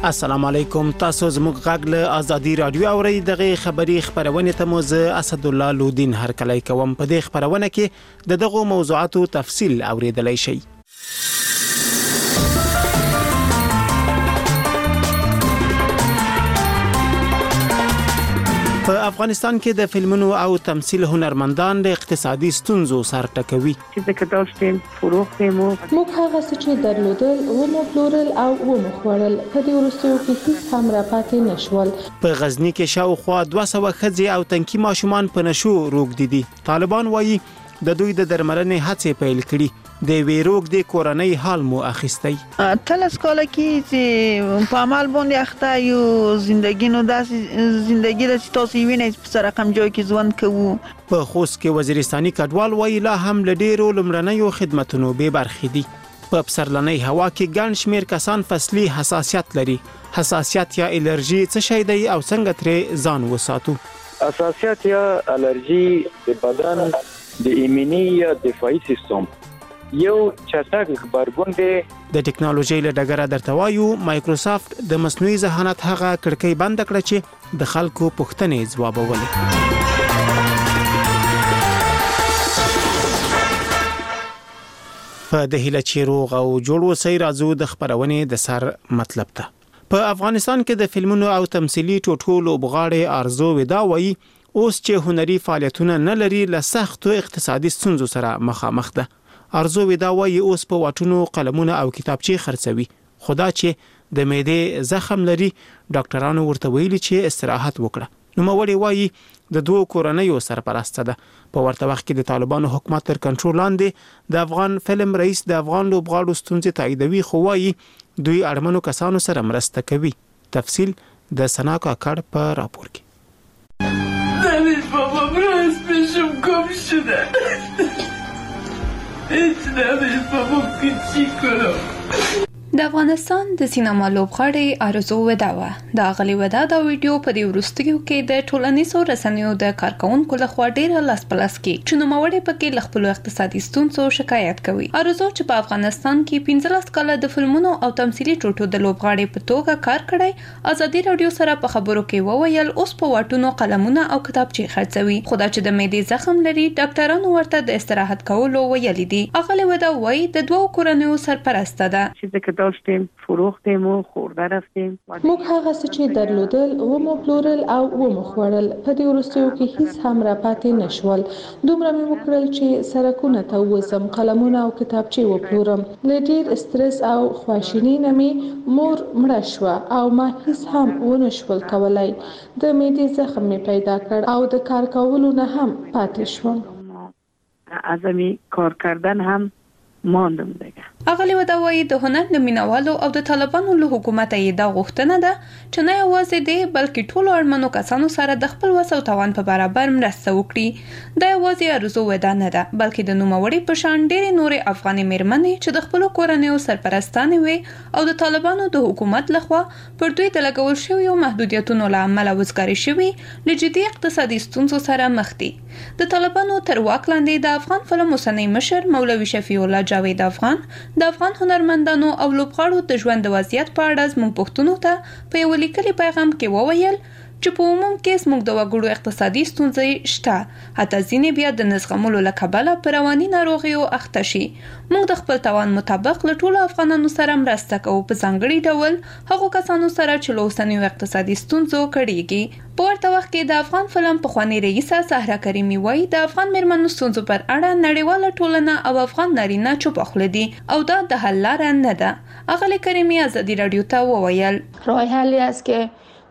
السلام علیکم. تاسو زموږ غږ له آزادي رادیو اورئ. دغه خبری خبرونه ته مو زه اسد الله لودین هرکلی کوم. په دې خبرونه کې دغه موضوعاتو تفصیل اوریدلای شئ. په افغانستان کې د فلمونو او تمثيل هنرمندان د اقتصادي ستونزو سر ټکوي. چې د داشتیم فروختیم موږ هغه څه چې درلودل و مو پلورل او و مو خوړل په دې وروستیو کې هیڅ هم را پاتې نشول. په غزنی کې شاوخوا 200 ښځې او تنکي ماشومان په نشو روږدي دي. طالبان وایي د دوی د درملنې هڅې پیل کړي. د ویروګ د کورنۍ حال مو اخیستی. تلس کاله کې چې په عمل باندې اخته یو زندگی نو داسې زندگی د تاسو وینئ په سره رقم جوړ کې ژوند کوو. په خوست کې وزیرستاني کډوال وایي لا هم لډیرو لمړنیو خدماتونو به برخې دي. په پسرلنۍ هوا کې ګڼ شمیر کسان فصلي حساسیت لري. حساسیت یا الرجی څه شی دی او څنګه ترې ځان وساتو؟ حساسیت یا الرجی د بدن د ایمني یا دفاعي سیستم یو چټک خبرګون دی. د ټکنالوژي له ډګره درته وایو مایکروسافت د مصنوعي ذهانت هغه کړکۍ بند کړه چې د خلکو پوښتنې ځوابولې. په دهیله چې روغ او جوړ وسی راځو د خبرونې د سر مطلب ته. په افغانستان کې د فلمونو او تمثيلي ټوټو لوبغاړي ارزو ودا وایي اوس چې هنري فعالیتونه نه لري له سختو اقتصادي ستونزو سره مخامخ ده. ارزو ودا وایي اوس په واټونو قلمونه او کتابچې خرڅوي. خدا چې د معدې زخم لري ډاکټرانو ورته ویلي چې استراحت وکړه. نو موري وایي د دوه کورنیو سرپرسته ده. په ورته وخت کې د طالبانو حکومت تر کنټرول لاندې د افغان فلم رئیس د افغان لوبغاړو ستونزې تاییدوي خو وایي دوی اړمنو کسانو سره مرسته کوي. تفصیل د سنا کاکړ په راپور کې. نمیش بابا براز پیشم گم شده هیچ نمیش بابا پیچی کنم. د افغانستان د سینما لوبغاړي ارزو ودا و. د غلي ودا د ویډیو په دې ورستیو کې د ټولنیزو رسنیو د کارکونکو لخوا ډیره لاس پلاس کې چې نو موري پکې لخپلو اقتصادي ستونزو شکایت کوي. ارزو چې په افغانستان کې 15 کاله د فلمونو او تمثيلي ټوټو د لوبغاړي په توګه کار کړی آزادي رادیو سره په خبرو کې وویل اوس په واټونو قلمونه او کتابچې خرڅوي. خدا چې د معدې زخم لري ډاکټرانو ورته د استراحت کولو ویلي دي. اغلی ودا وایي د دوه کورنیو سرپرسته ده. داشتیم فروختیم و خورده رفتیم. موږ هغه څه چې درلودل و مو پلورل او و مو خوړل په دې وروستیو کې هیڅ هم را پاتې نشول. دومره مې وکړل چې سرکونه ته وزم قلمونه او کتابچې وپلورم. له ډیر استرس او خواشینۍ نه مې مور مړه شوه او ما هیڅ هم ونشول کولای. د معدې زخم مې پیدا کړ او د کار کولو نه هم پاتې شوم. ازمی کار کردن هم ماندم دیگه. اغلی ودا وایي د هنر د مینوالو او د طالبانو له حکومت یې دا غوښتنه ده چې نه یوازې دی بلکې ټولو اړمنو کسانو سره د خپل وس او توان په برابر مرسته وکړي. دا یوازې ارزو ودا نه ده بلکې د نوموړي په شان ډېرې نورې افغاني میرمنې چې د خپل کورنیو سرپرستانې وي او د طالبانو د حکومت لخوا پر دوی د لګول شویو محدودیتونو له امله وزګاري شوي له جدي اقتصادي ستونزو سره مخ دي. د طالبانو تر واک لاندې د افغان فلم اوسنی مشر مولوي شفیع الله جاوید افغان د افغان هنرمندانو او لوبغاړو د ژوند د وضعیت په اړه زموږ پښتنو ته په یو لیکلي پیغام کې وویل چې په عموم کې زموږ د وګړو اقتصادي ستونزې شته. حتی ځینې بیا د نزغملو له کبله په رواني ناروغیو اخته شي. موږ د خپل توان مطابق له ټولو افغانانو سره مرسته کوو په ځانګړي ډول هغو کسانو سره چې له اوسنیو اقتصادي ستونزو کړېږي. په ورته وخت کې د افغان فلم پخواني رئیسه سهرا کریمي وایي د افغان میرمنو ستونزو پر اړه نړیواله ټولنه او افغان نارینه چوپ خوله دي او دا د حل لاره نه ده. اغلی کریمي آزادي رادیو ته وویل راه حلی است که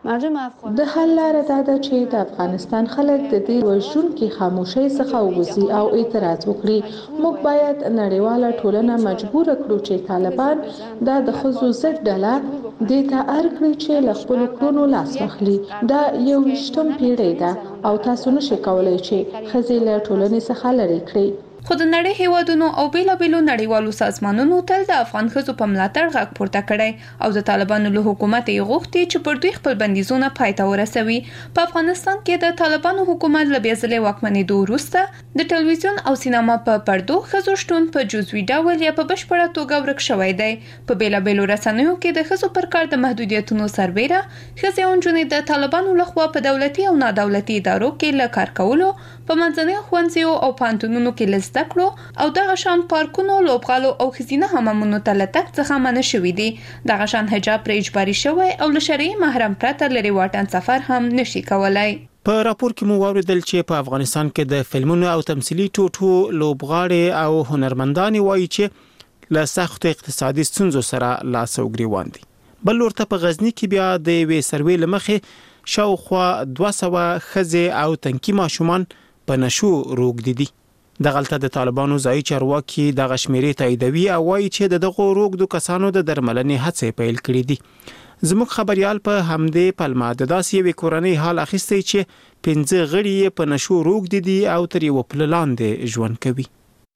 د حل لاره دا ده چې د افغانستان خلک د دې وژونکي خاموشۍ څخه ووځي او اعتراض وکړي. موږ باید نړیواله ټولنه مجبور کړو چې طالبان دا د ښځو ضد ډله دې ته اړ کړي چې له خپلو کړنو لاس واخلي. دا 21 پیړۍ ده او تاسو نشئ کولی چې ښځې له ټولنې څخه لرې کړئ. خو د نړۍ هیوادونو او بیلابیلو نړیوالو سازمانونو تل د افغان ښځو په ملاتړ غږ پورته کړی او د طالبانو له حکومت یې غوښتي چې پر دوی خپل بندیزونه پای ته ورسوي. په افغانستان کې د طالبانو حکومت له بیا ځلې واکمنېدو وروسته د ټلویزیون او سینما په پردو ښځو شتون په جزوي ډول یا په بشپړه توګه ورک شوی دی. په بیلابیلو رسنیو کې د ښځو پر کار د محدودیتونو سربیره ښځې او نجونې د طالبانو لخوا په دولتي او نادولتي ادارو کې له کار کولو، په منځنیو ښوونځیو او پوهنتونونو کې له زده کړو او دغه شان پارکونو، لوبغالو او ښځینه حمامونو ته له تګ څخه منع شوي دي. دغه شان حجاب پرې اجباري شوی او له شرعي محرم پرته لرې واټن سفر هم نشي کولای. په راپور کې مو واوریدل چې په افغانستان کې د فلمونو او تمثيلي ټوټو لوبغاړي او هنرمندان وایي چې له سخت اقتصادي ستونزو سره لاس او ګریوان دي. بل ورته په غزنی کې بیا د وې سروې لمخې شاوخوا 200 ښځې او تنکي ماشومان په نشو روږدي دي. دغلته د طالبانو ځایي چارواکي د غشمیرې تاییدوي او وایي چې دغه روږدو کسانو د درملنې هڅې پیل کړې دي. زموږ خبريال په همدې پلمه د داسې یوې کورنۍ حال اخیستی چې 15 غړي په نشو روږدي دي او تر یو پل لاندې ژوند کوي.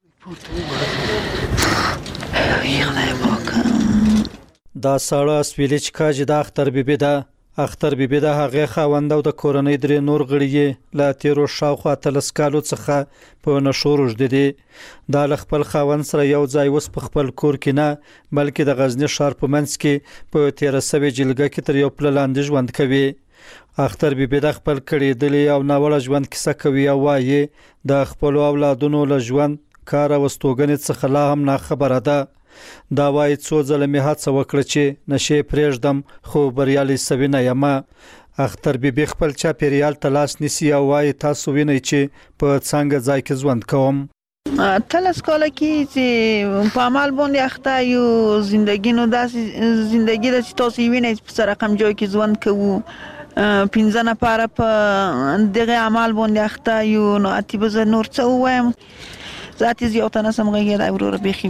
دا ساړه اسویلې چې کاج د اختر بیبي ده. اختر بیبي د هغه خاوند او د کورنۍ درې نور غړي له تیرو شاوخوا 30 کالو څخه په نشو روږدي دي. دا له خپل خاوند سره یو ځای وس په خپل کور کې نه بلکې د غزنی ښار په منځ کې په 1300 جلګه کې تر یو پل لاندې ژوند کوي. اختر بیبي د خپل کړي دلی او ناوړه ژوند کیسه کوي او وایي د خپل اولادونو له ژوند کار او استوګنې څخه لا هم نه خبره ده. دا وایي څو ځله مې هڅه وکړه چې نشي پرېږدم خو بریالي سوي نه یم. اختر بیبي خپل چاپیریال ته لاس نیسي او وایي تاسو وینئ چې په څنګه ځای کې ژوند کوم. 13 کاله کې چې په عمل باندې اخته یو زندگی نو داسې زندگی د تاسو وینئ په سره رقم جای کې ژوند کوو 15 نفر په دغه عمل باندې اخته یو نو اتی بزر نور څه وایم ذاتي زیاتنه سم غیر اورور بخي.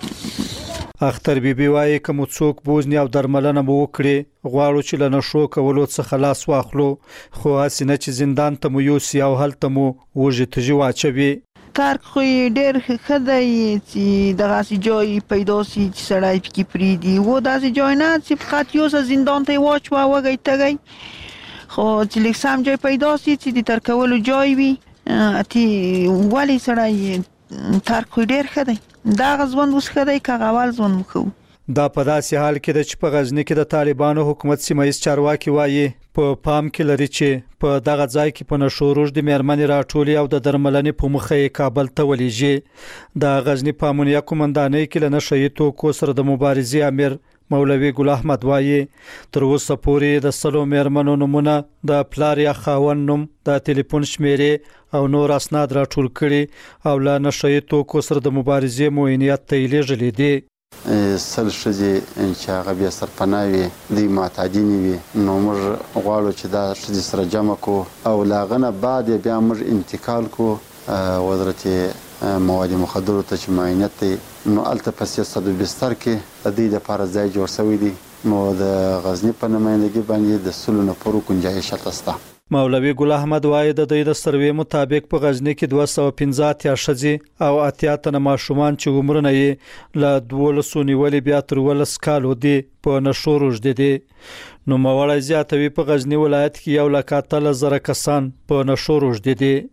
اختر بیبي وایي کوم څوک بوزنی او درملنه مو وکړي غواړو چې له نشو کولو څخه لاس واخلو خو اسنه چې زندان ته مو یوسي او هلته مو وږي تجي واچوي. کار خو ډېر خدای چې دغه سي جوی پیدا سي چې سړی پکې پریدي و داسې جوی نه چې فقط یو زندان ته واچ وا وګی تګي خو چې لیکسام جوی پیدا سي چې د تر کولو جوی وي اتی ولی سړی تر خو ډېر خدای دا غزوند وس خدای کاغوال ځون مخو. دا په داسې حال کې چې په غزنی کې د طالبانو حکومت سیمایي چارواکي وایي په پام کې لري چې په دغه ځای کې په نشو روږدي مېرمنې راټولي او د درملنې په مخه کابل ته ولېږي. د غزنی په امنیه کومندانۍ کې له نشئی توکو سره د مبارزې امیر مولوی ګل احمد وایي تر اوسه پورې د سلو مېرمنو نمونه د پلار یا خاوند نوم د ټلیفون شمیرې او نور اسناد راټول کړي او له نشئی توکو سره د مبارزې موینیت ته لیږلي دي. سل شذې چې هغه بیا سرپناوي د معتادین وي نو موږ غواړو چې دا شذې سره جمع کو او لاغنه بعد بیا موږ انتقال کو وزارت مواد مخدرو ته چې معاینت دی نو الته په سیاست بستر کې د دې لپاره ځای جوړ شوی دی نو د غزنی په نمائندګي باندې د سلو نفرو کنجایش شته. مولوی ګل احمد وایي د دوی د سروې مطابق په غزنی کې 215 ښځې او 8 تنه ماشومان چې عمرونه یې له 12 نیولې بیا تر 12 کالو دي په نشو روږدي دي. نو موړی زیاتوي په غزنی ولایت کې 1,000 کسان په نشو روږدي دي.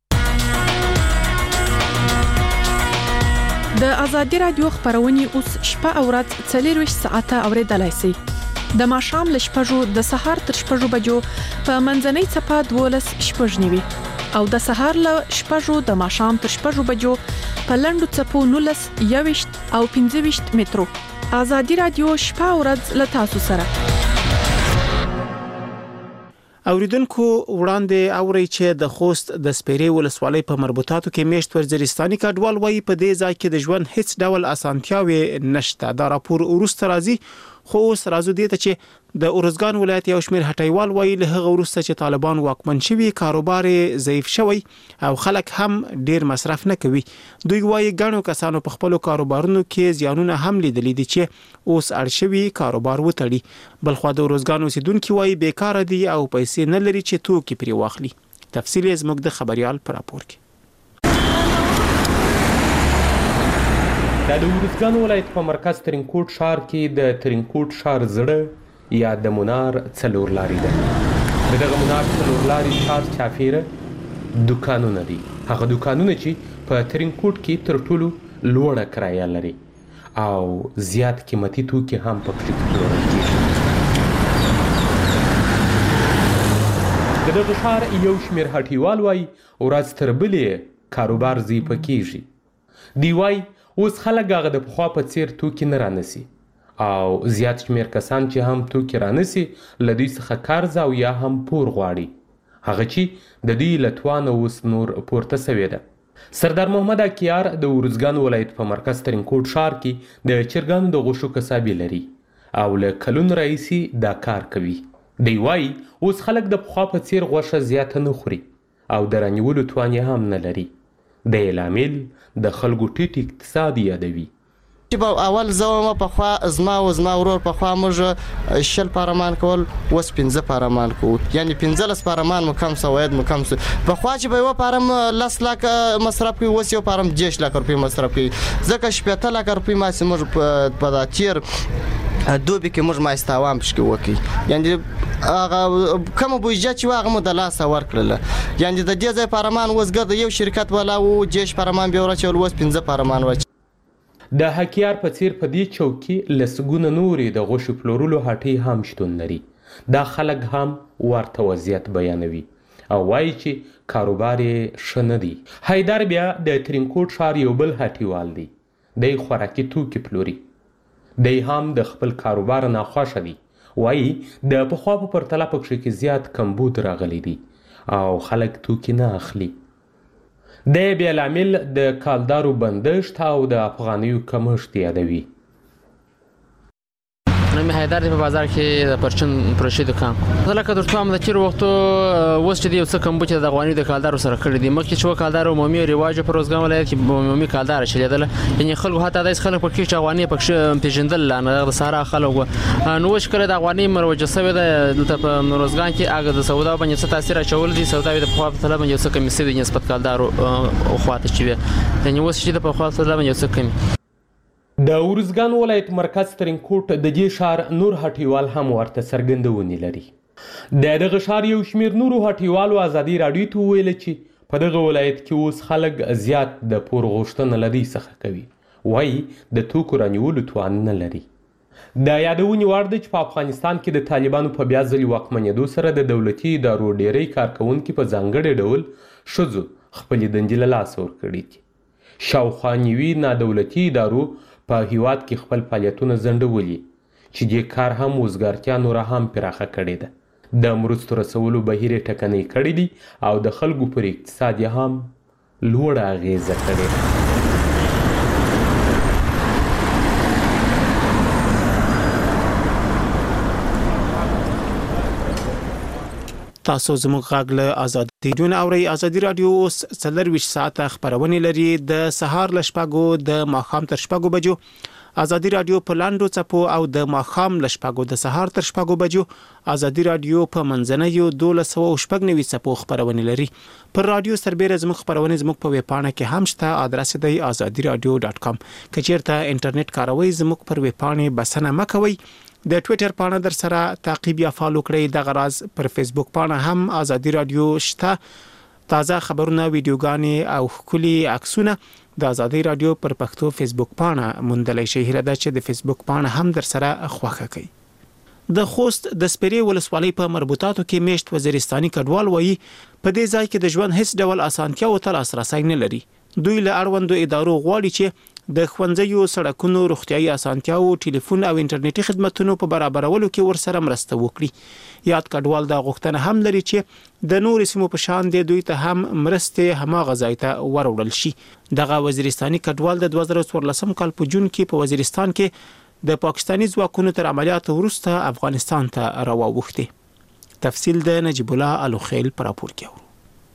د ازادي رادیو خبرونه اوس شپه او ورځ 24 ساعته اوریدلای شئ. د ماښام ل شپږو د سهار تر شپږو بجو په منځنۍ صفه 12 شپږ نیوي او د سهار ل شپږو د ماښام تر شپږو بجو په لندو صفو 19 21 او 15 مترو. ازادي رادیو شپه او ورځ ل تاسو سره. اوریدونکو وړاندې اوري چې د خوست د سپیرې ولسوالۍ په مربوطاتو کې میشت ورزرستاني کډوال وایي په دې ځای کې د ژوند هیڅ ډول اسانتیاوي نشته. دا راپور ورسته راځي خو اوس راځو دې ته چې د اورزګان ولایت یو شمېر هټیوال وایي له هغه وروسته چې طالبان واکمن شوي کاروبار ضعیف شوی او خلک هم ډیر مصرف نه کوي. دوی وایي ګڼو کسانو په خپل کاروبارونو کې زیانونه هم لیدلي دي چې اوس اړ شوي کاروبار وتړي. بلخو د اورزګان اوسیدونکو وایي بیکاره دي او پیسې نه لري چې توکي پرې واخلي. تفصیل زموږ د خبريال پر راپور کې. دا د ارزګان ولایت په مرکز ترینکوټ ښار کې د ترینکوټ ښار زړه یا د منار څلور لارې ده. د دغه منار څلور لارې ښار چاپیره دوکانونه دي. هغه دوکانونه چې په ترینکوټ کې تر ټولو لوړه کرایه لري او زیات قیمتي توکي هم پکې پلورل کېږي. د دغه ښار یو شمېر هټیوال وایي ورځ تر بلې کاروبار ضعیفه کېږي. دوی وایي اوس خلک هغه د پخوا په څېر توکي نه رانیسي او زیات شمېر کسان چې هم توکي رانیسي له دوی څخه قرض او یا هم پور غواړي، هغه چې د دوی له توانه اوس نور پورته سوې ده. سردار محمد اکیار د ارزګان ولایت په مرکز ترینکوټ ښار کې د چرګانو د غوښو کسابي لري او له کلونو راهیسې دا کار کوي. دی وایي اوس خلک د پخوا په څېر غوښه زیاته نه خوري او د رانیولو توان یې هم نه لري. د یې لامل د خلکو ټیټ اقتصاد یادوي. چې اول زه وم پخوا زما ورور پخوا موږ 60 پارمان کول، اوس 15 پارمان کوو، یعنی 15 پارمان مو کم سو عاید مو کم سو. پخوا چې به یو پارم 10 لک مصرف کوي، اوس یو پارم 10 لک روپۍ مصرف کوي، ځکه 15 لک روپۍ ما چې موږ په دا تیر دوبي کې موږ مایستاوام پشکې وکړي، یعنی هغه کوم بودجه چې هغه مو د لاسه ورکړله، یعنی د دې ځای پارمان اوس ګرد یو شرکت والا و 10 پارمان به ورچول، اوس 15 پارمان ورچ. د حکیار په څیر په دې چوک کې لسګونه نورې د غوښې پلورلو هټۍ هم شتون لري. دا خلک هم ورته وضعیت بیانوي او وایي چې کاروبار یې ښه نه دی. حیدر بیا د ترینکوټ ښار یو بل هټیوال دی. دی خوراکي توکي پلوري. دی هم د خپل کاروبار ناخوښه دی. وایي د پخوا په پرتله پکښې کې زیات کمبود راغلی دی او خلک توکي نه اخلي. د بیا لامل د کالدارو بندښت او د افغانیو کمښت یادوي. نمی حیدر دی په بازار کې د پرچون پروشي دکان لکه درته هم د چیر وختو اوس چې دی څه کم بوچ د افغاني د کالدارو سره کړی دی. مخکې چې کالدار عمومي رواج په روزګان ولایت کې عمومي کالدار چلیدل، یعنی خلکو حتی داس خلک پکې چې افغاني پکې پیژندل نه د سارا خلکو نو شکر د افغاني مروجه سوی د په روزګان کې هغه د سودا باندې څه تاثیر اچول دي. سودا د په خپل طلب باندې څه کمی سوي نسبت کالدارو خواته چوي، یعنی اوس چې د په خپل طلب باندې څه کمی. د ارزګان ولایت مرکز ترینکوټ د دې ښار نور هټیوال هم ورته څرګندونې لري. د دغه ښار یو شمېر نورو هټیوالو ازادي راډیو ته وویل چې په دغه ولایت کې اوس خلک زیات د پور غوښتنه له دوی څخه کوي. وایي د توکو رانیولو توان نه لري. د یادونې وړ ده چې په افغانستان کې د طالبانو په بیا ځلې واکمنېدو سره د دولتي ادارو ډیری کارکوونکي په ځانګړي ډول ښځو خپلې دندې له لاسه ورکړي دي. شاوخوا نوي نادولتي ادارو په هیواد کې خپل فعالیتونه ځنډولي چې دې کار هم وزګارتیا نوره هم پراخه کړې ده. د مرستو رسولو بهیر یې ټکنۍ کړی دی او د خلکو پر اقتصاد یې هم لوړه اغیزه کړې ده. تاسو زموږ غږ له ازادي راډیو اورئ. ازادي راډیو اوس 24 ساعته خبرونه لري د سهار ل شپږو د ماښام تر شپږو بجو. ازادي راډیو په لاندو چپو او د ماښام ل شپږو د سهار تر شپږو بجو. ازادي راډیو په منځنیو 1290 چپو خبرونه لري. پر رادیو سربېره زموږ خبرونه زموږ په ویب پاڼه کې هم شته. ادرس دی azadiradio.com. کچیرته انټرنیټ کاروي زموږ پر ویب پاڼه بسنه مکوئ. د ټوئیټر پاڼه در سره تعقیب یا فالو کړئ. د غراز پر فیسبوک پاڼه هم ازادي رادیو شته. تازه خبرونه، ویډیوګانې او ښکلي عکسونه د ازادي رادیو پر پښتو فیسبوک پاڼه موندلای شئ. هیله ده چې د فیسبوک پاڼه هم در سره خوښه کړئ. د خوست د سپیرې ولسوالۍ په مربوطاتو کې میشت وزیرستاني کډوال وایي په دې ځای کې د ژوند هیڅ ډول اسانتیا او تل لاسرسي نه لري. دوی له اړوندو ادارو غواړي چې د ښوونځیو، سړکونو، روغتيایي اسانتیاو، ټلیفون او انټرنیټي خدماتو په برابرولو کې ورسره مرسته وکړي. یاد کډوال دا غوښتنه هم لري چې د نور سیمو په شان دي دوی ته هم مرسته هماغه ځای ته وروړل شي. دغه وزیرستاني کډوال د 2014 کال په جون کې په وزیرستان کې د پاکستاني ځواکونو تر عملیات وروسته افغانستان ته راووښتي. تفصیل د نجیب الله الوخیل پر راپور کې.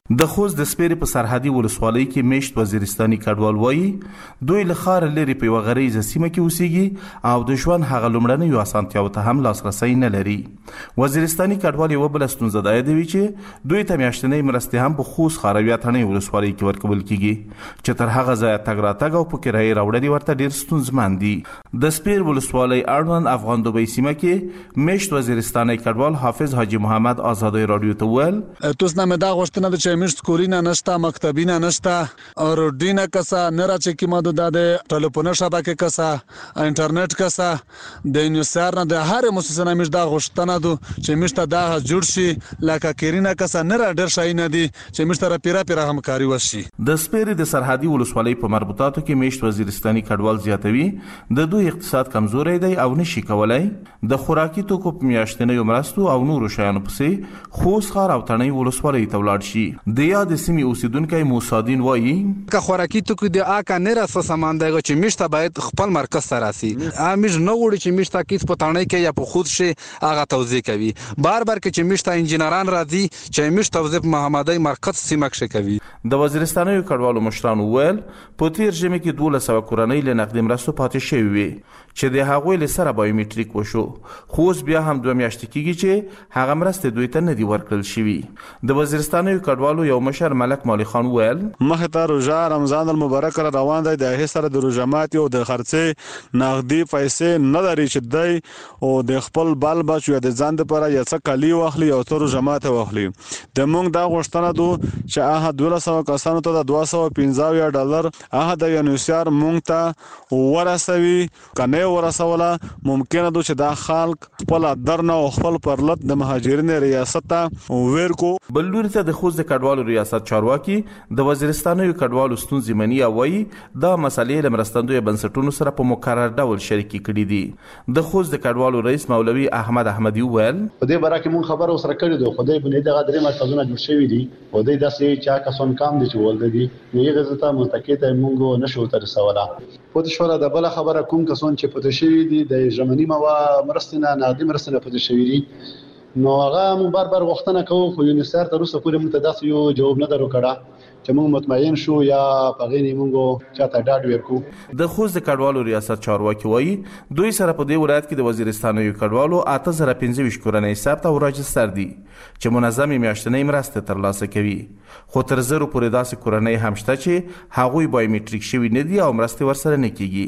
د خوست د سپیرې په سرحدي ولسوالۍ کې میشت وزیرستاني کډوال وایي دوی له ښاره لرې په یوه غریزه سیمه کې اوسیږي او د ژوند هغه لومړنیو اسانتیاوو ته هم لاسرسی نه لري. وزیرستاني کډوال یوه بله ستونزه دا یادوي چې دوی ته میاشتنۍ مرستې هم په خوست ښار او یا تڼۍ ولسوالۍ کې ورکول کیږي چې تر هغه ځایه تګ راتګ او په کرایې راوړل ورته ډېر ستونزمن دي. د سپیر ولسوالۍ اړوند افغان دوبۍ سیمه کې میشت وزیرستاني کډوال حافظ حاجي محمد ازادۍ راډیو ته وویل توس نه مې دا غوښتنه ده چې میشت سکولینه نشته، مکتبینه نشته، روډینه کسا نه راځي کې ماده د ټلیفون شبکه کسا انټرنیټ کسا د انیسار نه د هر مؤسسه نه میشت دا غوښتنه ده چې میشت دا جوړ شي لکه کیرینه کسا نه را ډیر شي نه دي چې میشت را پیرا همکاري وشي. د سپیرې د سرحدي ولسوالۍ په مربوطاتو کې میشت وزیرستاني کډوال زیاتوي د دوی اقتصاد کمزوری دی او نشي کولای د خوراکي توکو په میاشتنیو مرستو او نورو شیانو پسې خوست ښار او تڼۍ ولسوالۍ ته ولاړ شي. د یاد سیمې اوسیدونکی موسادین وایي که خوراکي توکو د آکا نه راسه سامان دی چې میشته باید خپل مرکز ته راسي. امیش نه غوړي چې میشته کیس په تڼۍ کې یا په خوست شي هغه توزیع کوي. بار کې چې میشته انجینران راځي چې میشته توزیع محمدي مرکز سیمه کې کوي. د وزیرستاني کډوالو مشرانو ویل په تیر ژمي کې 1200 کورنۍ له نقدي مرستو پاتې شوي وي چې د هغوی له سره بایومټریک وشو خو اوس بیا هم 2 میاشتې کېږي چې هغه مرستې دوی ته نه دي ورکړل شوي. د وزیرستاني کډوالو یو مشر ملک مالی خان ویل مخه ته روزه رمضان المبارک را روان دی د هیڅ سره د روزمات او د خرڅې نقدي پیسې نه لري چې دی او د خپل بال بچو د ځان لپاره یا څه کلی واخلي او تر روزمات واخلي. د مونږ دا غوښتنه ده چې هغه 1200 کسانو ته د $250 هغه د یونیسار مونږ ته ورسوي کنه ورسوله ممکنه ده چې دا خلک خپل درنه او خپل پرلط د مهاجرین ریاست ته ورکو. بل لوري ته د خوست د کډوالو ریاست چارواکي د وزیرستاني کډوالو ستونزې مني او وایي دا مسلې له مرستندوی بنسټونو سره په مکرر ډول شریکي کړي دي. د خوست د کډوالو رئیس مولوي احمد احمدي وویل په دې باره کې مونږ خبره سره کړې ده خدای بنې دغه درې مرکزونه جوړ شوي دي او دوی داسې چا کسان کام دي چې ولده دي نو یې غزته متکی ته مونږ نشو تر رسوله. پوه شو د بل خبره کوم کسان چې پته شوي دي د ژمنی موا مرستنه نقدي مرستنه پته شوي دي نو هغه مون بار غوښتنه کوو خو یونیسار تر اوسه پورې موږ ته داسې یو جواب نه درو کړه چې موږ مطمئن شو یا پغې نه موږ چاته ډاډ ورکو. د خوست د کډوالو ریاست چارواکي وایي دوی سره په دې ولایت کې د وزیرستاني کډوالو 8025 کورنۍ ثبت او راجستر دي چې منظمې میاشتنۍ مرستې ترلاسه کوي خو تر 0 پورې داسې کورنۍ هم شته چې هغوی بایومټریک شوي نه دي او مرستې ورسره نه کیږي.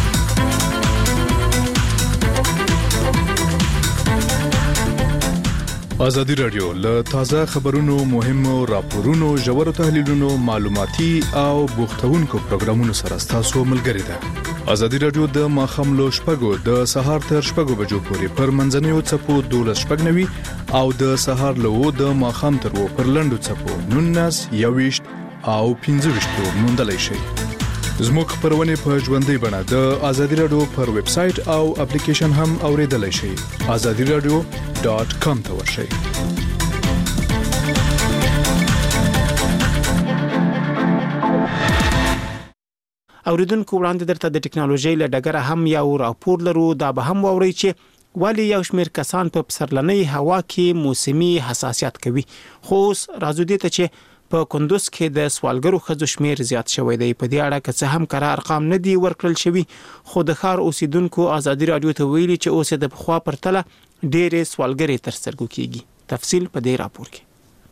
ازادي راډیو له تازه خبرونو مهمو راپورونو ژورو تحلیلونو معلوماتي او بوختونکو پروګرامونو سره تاسو ملګری ده. ازادي راډیو د ماخام لو شپږو د سهار تر شپږو بجو پورې پر منځنیو چپو 12:90 او د سهار له د ماخام تر و پر لندو چپو 19 او 15 موندلای شي. زموږ خبرونه په ژوندۍ بڼه د ازادي راډیو پر ویب سټ او اپلیکیشن هم اوریدلای شئ. azadiradio.com ته ورشئ. اوریدونکو وړاندې درته د ټکنالوژي له ډګره هم یو راپور لرو دا به هم ووري چې ولی یو شمېر کسان په پسرلنۍ هوا کې موسمي حساسیت کوي خو راځو دي ته چې په کندوز کې د سوالګرو ښځو شمیر زیات شوی دی. په دې اړه که څه هم کره ارقام نه دي ورکړل شوي خو د ښار اوسیدونکو ازادي راډیو ته ویلي چې اوس د پخوا پرتله ډېرې سوالګرې تر سترګو کیږي. تفصیل په دې راپور کې.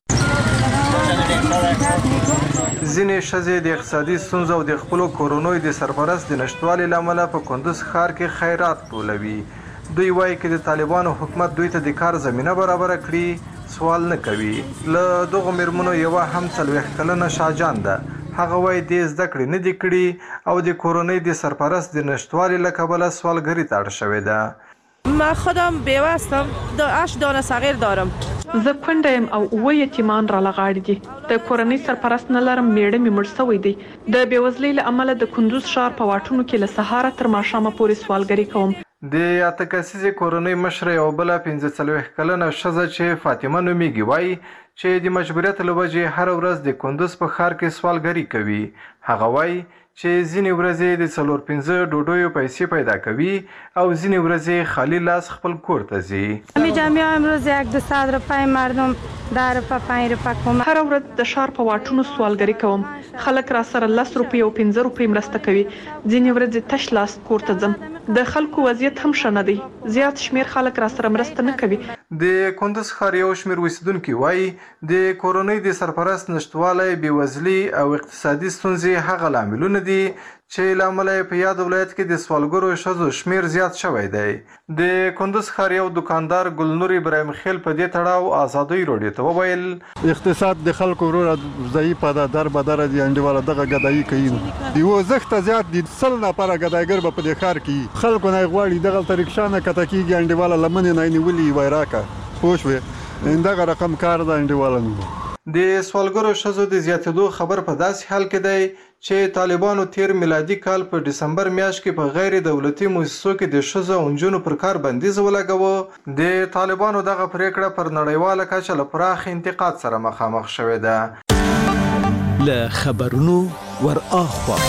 ځینې ښځې د اقتصادي ستونزو او د خپلو کورونو د سرپرست د نشټوالي له امله په کندوز ښار کې خیرات ټولوي. دوی وایي چې د طالبانو حکومت دوی ته د کار زمینه برابر کړي سوال نه کوي. له دغه میرمنو یو هم 40 کلنه شاجان ده. هغه وایي د زده کړې نه دي کړي او د کورنۍ د سرپرست د نشټوالي له کبله سوالګري ته اړ شوې ده. من خودم بیوه هستم 8 دانه صغیر دارم. زه کونډه یم او 9 یتیمان را لغاړي دي. د کورنۍ سرپرست نه لرم میړه مې مړ شوی دی. د بیوزلۍ له امله د کندوز ښار په واټونو کې له سهاره تر ماښامه پورې سوالګري کوم. د اته کسیزې کورنۍ مشره یو بله 45 کلنه ښځه چې فاطمه نومیږي وایي چې د مجبوریت له وجې هر ورځ د کندوز په ښار کې سوالګري کوي. هغه وایي چې ځینې ورځې د 4-5 ډوډیو پیسې پیدا کوي او ځینې ورځې خالی لاس خپل کور ته ځي. جامعه امروز 100 روپۍ مردم 10 روپۍ 5 روپۍ کوم. هر ورځ د ښار په واټونو سوالګري کوم. خلک را سره 10 روپۍ او 15 روپۍ مرسته کوي. ځینې ورځې تش لاس کور ته ځم. د خلکو وضعیت هم ښه نه دی. زیات شمیر خلک را سره مرسته نه کوي. د کندوز ښار یو شمیر اوسیدونکي وایي د کورنۍ د سرپرست نشتوالی، بېوزلي او اقتصادي ستونزې هغه لاملونه دي چې له امله یې په یاد ولایت کې د سوالګرو ښځو شمیر زیات شوی دی. د کندوز ښار یو دکاندار ګلنور ابراهیم خیل په دې تړاو ازادۍ راډیو ته وویل اقتصاد د خلکو وروره ضعیفه ده، در بدره دي انډیواله دغه ګدایي کوي. یو زښته زیات دي 100 نفره ګدایګر به په دې ښار کې خلکو نه غواړي دغلته رکشا نه کته کېږي انډیواله لمنې نه نیولي وای راکه پوه شوې دغه رقم کار ده انډیواله نه. د سوالګرو ښځو د زیاتېدو خبر په داسې حال کې دی چې طالبانو تیر میلادي کال په ډسمبر میاشت کې په غیر دولتي مؤسسو کې د ښځو او نجونو پر کار بندیز ولګاوه. د طالبانو دغه پریکړه پر نړیواله کچه له پراخ انتقاد سره مخامخ شوې ده. له خبرونو ور اخوا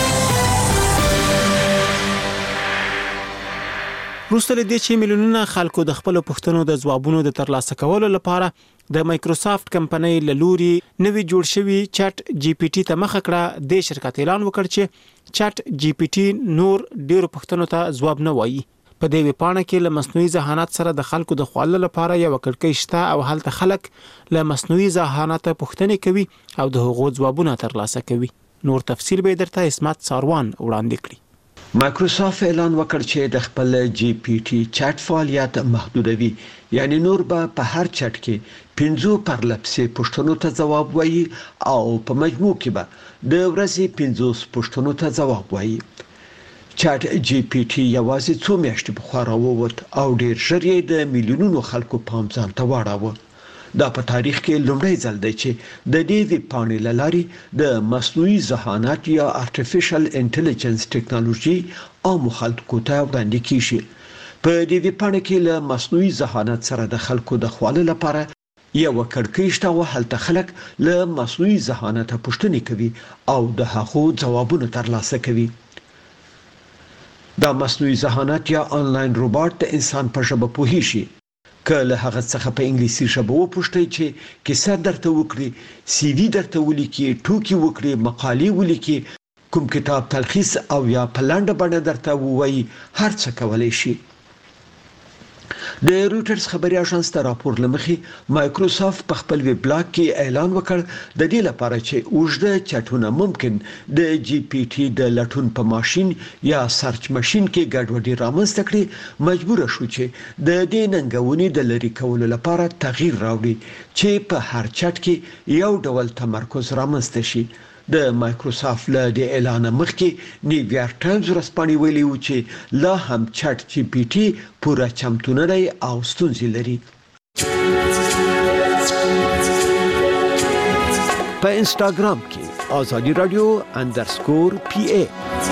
وروسته له دې چې میلیونونه خلکو د خپل پوښتنو د ځوابونو د ترلاسه کولو لپاره د مایکروسافت کمپنۍ له لوري نوې جوړ شوی چټ جی پی ټي ته مخه کړه. د شرکت اعلان وکړ چې چټ جی پی ټي نور ډیرو پوښتنو ته ځواب نه وایي. په دې ویبپاڼه کې له مصنوعي ذهانت سره د خلکو د خوړلو لپاره یو کړکۍ شته او هلته خلک له مصنوعي ذهانت پوښتنې کوي او د هغو ځوابونه ترلاسه کوي. نور تفصیل به درته اسمت ساروان وړاندې کړي. مایکروسافت اعلان وکړ چې د خپل جی پی ټي چټ فعالیت محدودوي، یعنی نور به په هر چټ کې 15 پرلپسې پوښتنو ته ځواب وایي او په مجموع کې به د ورځې 50 پوښتنو ته ځواب وایي. چټ جی پی ټي یوازې 2 میاشتې پخوا راووت او ډیر ژر یې د میلیونونو خلکو پام ځان ته واړاوه. دا په تاریخ کې لومړی ځل دی چې د دې ویبپاڼې له لارې د مصنوعي ذهانت یا آرټیفیشل انټيليجنس ټیکنالوژي عام خلکو ته وړاندې کیږي. په دې ویبپاڼه کې له مصنوعي ذهانت سره د خلکو د خوړلو لپاره یو کړکۍ شته او هلته خلک له مصنوعي ذهانت پوښتنې کوي او د هغو ځوابونه ترلاسه کوي. دا مصنوعي ذهانت یا آنلاین روباټ د انسان په ژبه پوهیږي. که له هغه څخه په انګلیسي ژبه وپوښتئ چې کیسه درته وکړي، سی وی درته ولیکي، ټوکې وکړي، مقالې ولیکي، کوم کتاب تلخیص او یا په لنډه بڼه درته ووایي، هر څه کولای شي. د رويټرز خبري اژانس ته راپور لمخې مایکروسافت په خپل ویب بلاګ کې اعلان وکړ د دې لپاره چې اوږده چټونه ممکن د جی پی ټي د لټون په ماشين یا سرچ ماشين کې ګډوډي رامنځته کړي مجبور شو چې د دې ننګونې د لری کولو لپاره تغییر راوړي چې په هر چټ کې یو ډول تمرکز رامنځته شي. د مایکروسافت له د اعلان مخکې نیویارک ټایمز ورځپاڼې ویلي و چې لا هم چټ جی پی ټي پوره چمتو نه دی او ستونزې لري. په انستګرام کې آزادی رادیو _PA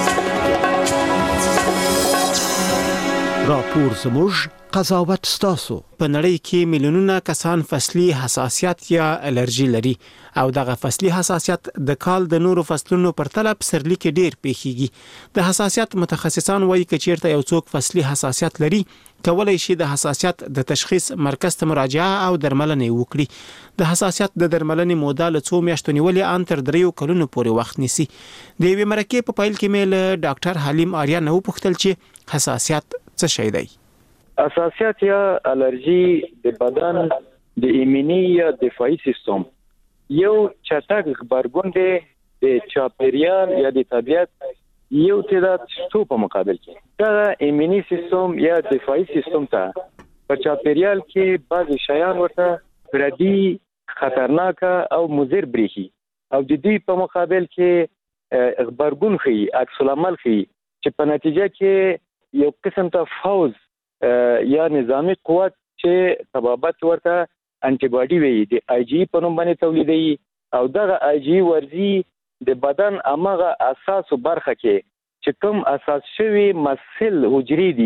راپور زموږ قضاوت ستاسو. په نړۍ کې میلیونونه کسان فصلي حساسیت یا الرجی لري او دغه فصلي حساسیت د کال د نورو فصلونو پر طلب سرلی کې ډیر پیښیږي. د حساسیت متخصصان وایي چې چیرته یو څوک فصلي حساسیت لري کولای شي د حساسیت د تشخیص مرکز ته مراجعه او درملنه وکړي. د حساسیت د درملنې موده له 2 میاشتو نیولې ان تر 3 کلونو پورې وخت نیسي. د یوې مرکې په پایل کې مې ډاکټر حلیم آریا نو پوښتل چې حساسیت څه شی دی. حساسیت یا الرجی د بدن د ایمنی یا دفاعي سیستم یو چټک خبرګون دی د چاپیریال یا د طبیعت یو تعداد شتو په مقابل کې دا ایمنی سیستم یا دفاعي سیستم ته په چاپیریال کې بعض شیان ورته پردي خطرناک او مضر بریخي او د دې په مقابل کې خبرګون خي عکس العمل خي چې په نتیجه کې یو قسم ته فوز یا نظامی قوت چې تبابت ورته انټي باډي وي د آی جی په نوم باندې تولیدي او دغه آی جی ورزي د بدن امغه اساس برخه کې چې کوم اساس شوی مسل حجري دي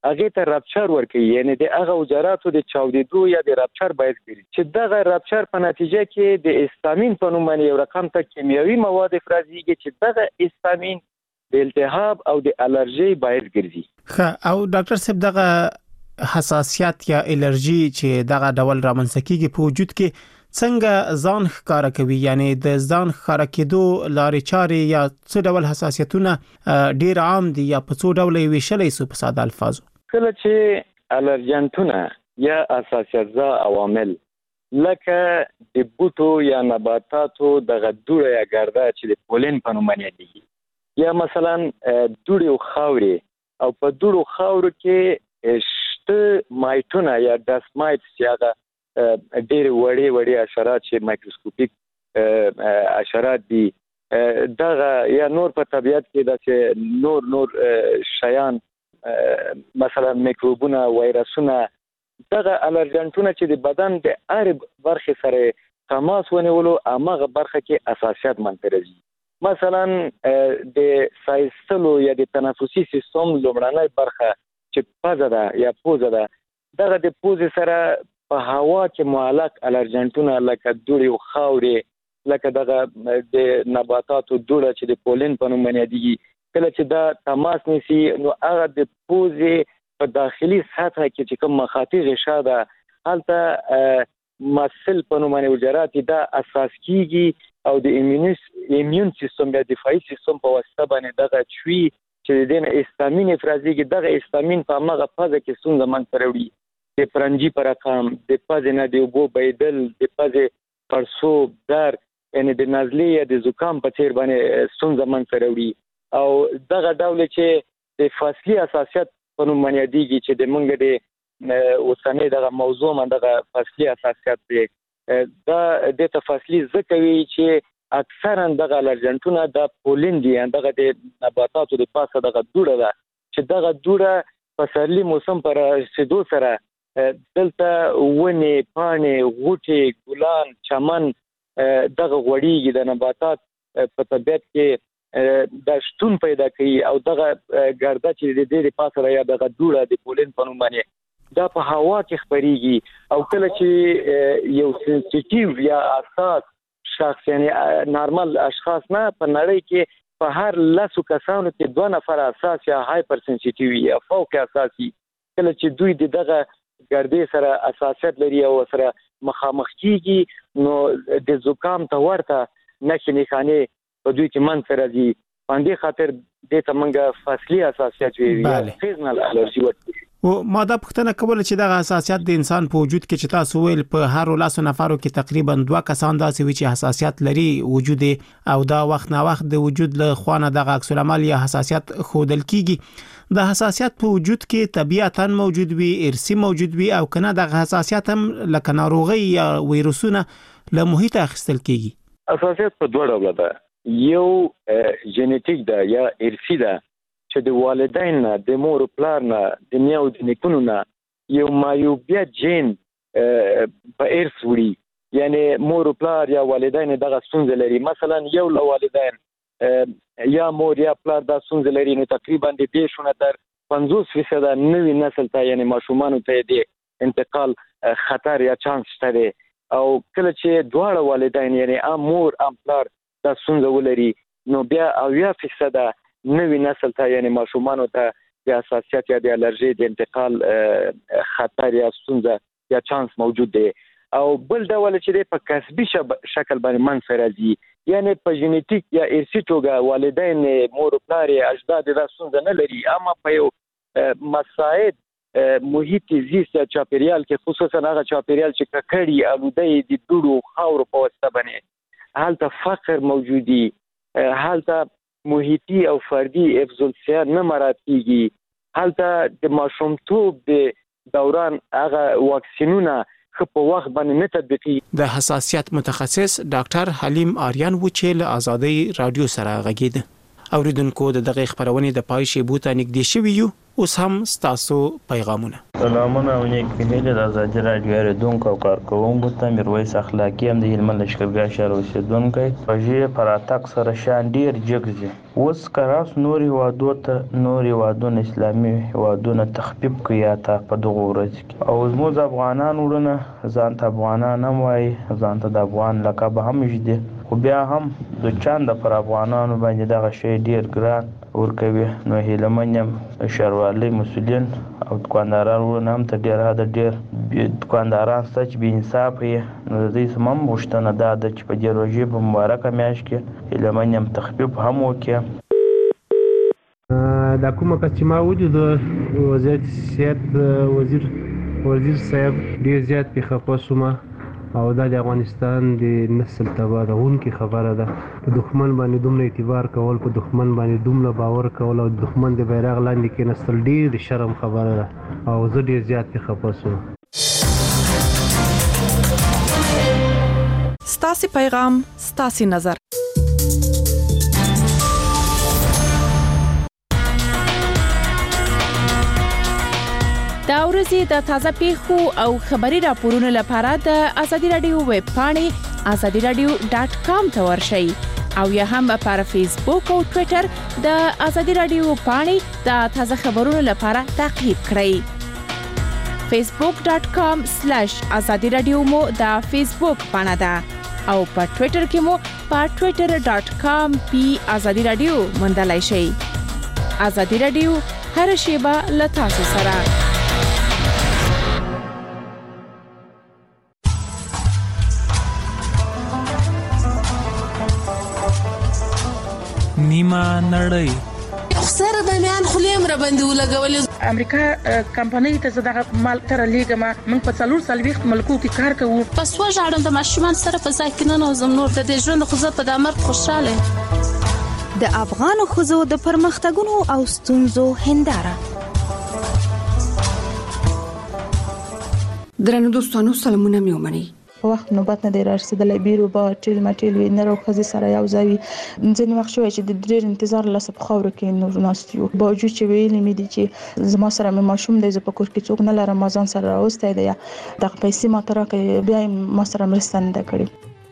هغه ته رپچر ورکوي، یعنی د هغه حجراتو د چاودیدو یا د رپچر باعث ګرځي چې دغه رپچر په نتیجه کې د هیستامین په نوم باندې یو رقم ته کیمیاوي مواد افرازیږي چې دغه هیستامین د التهاب او د الرجي باعث ګرځي. او ډاکټر صاحب دغه حساسیت یا الرجي چې دغه ډول رامنځته کیږي په وجود کې څنګه ځان ښکارا کوي، یعنی د ځان ښکارا کېدو لارې چارې یا څه ډول حساسیتونه ډیر عام دي یا په څو ډول ویشلې سو په ساده الفاظو؟ کله چې الرجنټونه یا حساسیت زا عوامل لکه د بوټو یا نباتاتو د غدوړه یا ګرده چې د پولن په نوم یادېږي، یا مثلا دوړې او خاورې، او په دوړو خاورو کې شته مایټونه یا ډست مایټس چې هغه ډېر وړي حشرات چې مایکروسکوپیک حشرات دي، دغه یا نور په طبیعت کې داسې نور شیان مثلا میکروبونه، وایرسونه، دغه الرجنټونه چې د بدن د هر برخه سره تماس ونیولو هغه برخه کې حساسیت منځ راځي. مثلا د سایستلو یا د تنفسي سیستم لومړنۍ برخه چې پزه ده یا پوزه ده، دغه د پوزې سره په هوا کې معلق الرجنټونه لکه دوړې او خاورې، لکه دغه د نباتاتو دوړه چې د پولن په نوم یادېږي، کله چې دا تماس نیسي نو هغه د پوزې په داخلي سطح کې چې کوم مخاطي غشا ده هلته مسل په نوم باندې حجرات دا اساس کیږي او د ایمیون سیستم یا دفاعي سیستم په واسطه باندې دغه چوي چې دین هیستامین افرازیږي، دغه هیستامین په هغه فاز کې ستونزه منځ راوړي، د پرنجي پر رقم، د پزې نه د اوبو بهیدل، د پزې پړسوب، درد، یعنی د نزلې یا د زکام په څیر باندې ستونزه منځ راوړي. او دغه ډول چې د فصلي حساسیت په نوم باندې یادېږي چې د منګ د اوسنۍ دغه موضوع باندې دغه فصلي حساسیت دی، دا د تفصیلی ځکوي چې اکثرا دغه الرجنټونه د پولن دي، دغه د نباتاتو د پاسه دغه دوړه ده چې دغه دوړه په سرلي موسم پر رسیدو سره دلته ونې، پاڼې، غوټې، ګلان، چمن دغه غوړیږي، د نباتات په طبیعت کې د شتون پیدا کوي او دغه ګرده چې د دې پاسه یا دغه دوړه د پولن په نوم باندې دا په هوا کې خپريږي. او کله چې یو سنسټیټیو یا حساس شخص، یعنی نارمل اشخاص نه، په نړۍ کې په هر 10 کسانو کې 2 نفر حساس یا هایپر سنسټیټیو یا فوق حساسي، کله چې دوی دغه ګردې سره حساسیت لري او سره مخامخ کیږي نو د زکام ته ورته نښې نښانې په دوی کې منځ راځي. باندې خاطر د تمنګ فصلي حساسیت وي، سیزنل الرجي ورته. او ما دا پوښتنه کوله چې دغه حساسیت د انسان په وجود کې چې تاسو ویل په هر 10 نفرو کې تقریبا 2 کسان داسې وي چې حساسیت لري وجود، او دا وخت نه وخت د وجود له خوانه دغه عکس العمل یا حساسیت خودل کیږي. د حساسیت په وجود کې طبيعتاً موجود وي، ارثي موجود وي، او کنه د حساسیت هم لکه ناروغي یا ویروسونه له محیط اخیستل کیږي. حساسیت په دوه ډول ده، یو جنټیک ده یا ارثي ده چې د والدین نه، د مور او پلار نه، د نیا او د نیکونو نه یو مایوبیا جین په ارث وړي، یعنی مور او پلار یا والدین دغه ستونزه لري. مثلا یو له والدین یا مور یا پلار دا ستونزه لري نو تقریبا د 10 تر 50% نوې نسل ته یعنی ماشومان ته د انتقال خطر یا چانس شته. او کله چې دواړه والدین یعنی ام مور ام پلار دا ستونزه ولري نو بیا 80% نوې نسل ته یعنی ماشومان ته د حساسیت یا د الرجي د انتقال خطر یا ستونزه یا چانس موجود دی. او بل ډول چې په کسبي شکل باندې منځ راځي، یعنی په جنټیک یا ارثي توګه والدین، مور او پلار، اجداد د ستونزه نه لري، اما په یو مساعد محیط زیست یا چاپیریال کې، خصوصا هغه چاپیریال چې ککړی آلوده د دوړو خاورو په واسطه باندې هلته فقر موجودي، هلته محیطي او فردي حفظ الصحه نه مراعات کیږي، هلته د ماشومتوب د دوران هغه واکسینونه په وخت باندې نه تطبیقي. د حساسیت متخصص ډاکټر حلیم آریان و چې له آزادۍ رادیو سره غږیده. اوریدونکو د دغه خبرونه د پای شی بوته نږدې شوی یو اوس هم تاسو پیغامونه سلامونه او نیک هیله د ازادي رادیو ریډونکو او کارکوونکو ته میرویس اخلاقی هم د هلمند لشکرګاه شهر اوسیدونکی پژې پراتک سره شان ډیر جګزي اوس کراس نوري وادون اسلامي وادونه تخفیف کیا تا په دغه ورځ کې او زموږ افغانان ورونه ځان ته افغانان هم وایي ځان ته د افغان لقب هم جدي خو بیا هم د چاند پر افغانانو باندې دغه شی ډیر ګران ورکوي نو هیلمنیم شهروالي مسؤلین او دکانداران هم ته ډیر دکانداران ستاسو به انصاف یې نو د دې سمم غوښتنه ده چې په دې روزي په مبارکه میاشت کې هیلمنیم تخفیف هم وکړي دا کومه چې ما ولید وزارت صحت وزیر صاحب ډیر زیات په خپوسمه او د افغانستان د نسل تبادلونکو خبره ده په دښمن باندې دومره اعتبار کول په دښمن باندې دومره باور کول او دښمن د بیرغ لاندې کې نسل ډیر شرم خبره ده او زه ډیر زیات په خپوسم ستاسو پیغام ستاسو نظر دا ورځې د تازه پیښو او خبري راپورونو لپاره د ازادي رادیو ویب پاڼې azadiradio.com ته ورشئ او یا هم پر فیسبوک او ټوئیټر د ازادي رادیو پاڼې د تازه خبرونو لپاره تعقیب کړئ facebook.com/azadiradio مو د فیسبوک پاڼه ده او په ټوئیټر کې مو په twitter.com/azadiradio موندلای شئ ازادي رادیو هر شیبه له تاسو سره نیمه نړۍ خسر د میان خلیم را باندې ولګول امریکا کمپنۍ ته زداغه مال تر لیګما موږ په 440 ملکو کې کار کوو پس وژاړم د ماشومان سره په ځای کې نه زم نور د ژوند خو په د امر خوشاله د افغان خوځو د پرمختګونو او ستونزو هنداره درنو دوستانو سلامونه مې ومني په وخت نوبت نه دی رسیدلې بیرو با ټیل مټیل وینر او خزي سره یو ځای ځنې وخت شوی چې د ډېر انتظار لاسه په خاور کې نور ناستیو باوجود چې ویلې مې دي چې زما سره مې ماشوم دی ز په کور کې څوک نه لرم مازان سره راوستای دی دغه پیسې ما تر کې بیا ما سره مرسته نه کړې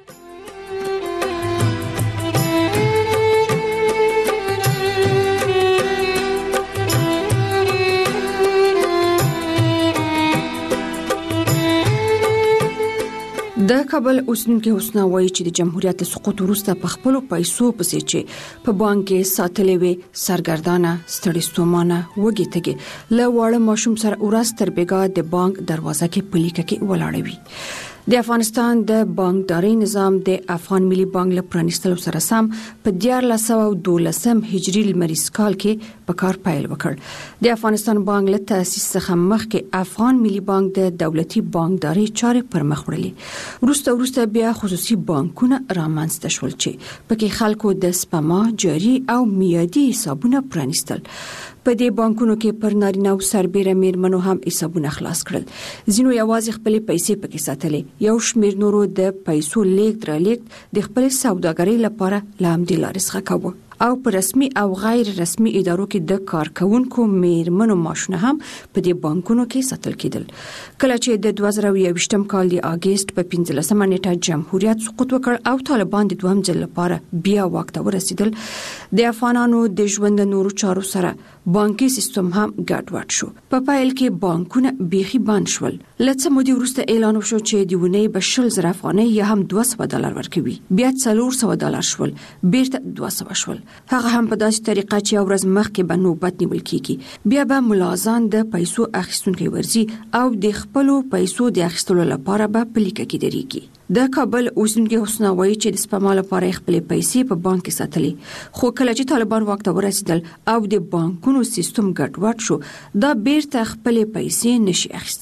د کابل اوسنیکي حسنا وایي چې د جمهوریت سقوط وروسته په خپل پیسو پسې چې په بانک کې ساتلې وي سرګردانه ستړي ستومانه وږي تګي له واړه ماشوم سره ورځ تر بیګا د بانک دروازه کې پلیکه کې ولاړوي د افغانستان د بانکداري نظام د افغان ملي بانک له پرانیستلو سره سم په 1912 هجری لمریز کال کې په کار پیل وکړ د افغانستان بانک له تاسیس څخه مخکې افغان ملي بانک د دولتي بانکداري چارې پر مخ وړلې وروسته بیا خصوصي بانکونه رامنځته شول چې پکې خلکو د سپما جاري او میادي حسابونه پرانیستل په دې بانکونو کې پر نارینه او سربېره میرمنو هم حسابونه خلاص کړل ځینو یوازې خپل پیسې پکې ساتلې یو شمېر نورو د پیسو لیږد رالیږد د خپل سوداګرۍ لپاره لام د لارې څخه کوي او په رسمي او غیر رسمي ادارو کې د کارکونکو میرمنو معاشونه هم په دې بانکونو کې ساتل کېدل کله چې د 2021م کال د اگست په 15مه نیټه جمهوریت سقوط وکړ او طالبان د دوهم ځل لپاره بیا واک ته ورسېدل د افغانانو د ژوند نورو چارو سره بانکي سیستم هم ګډوډ شو په پایل کې بانکونه بیخي بند شول لڅ مودې وروسته اعلان وشو چې د ونې به 100,000 افغانۍ یا هم $200 ورکوي بیا $400 شول بیرته 200 شول هغه هم په داسې طریقه چې ورځ مخکې به نوبت نیول کیږي بیا به ملازان د پیسو اخیستونکو ورزي او د خپل پیسو د اخیستلو لپاره به پلیکه کې درېږي د کابل اوسنیکي حسنا وایي چې د سپما لپاره خپل پیسې په بانک کې ساتلې خو کله چې طالبان واک ته ورسېدل او د بانکونو سیستم ګډوډ شو دا بیرته خپل پیسې نشي اخیستلای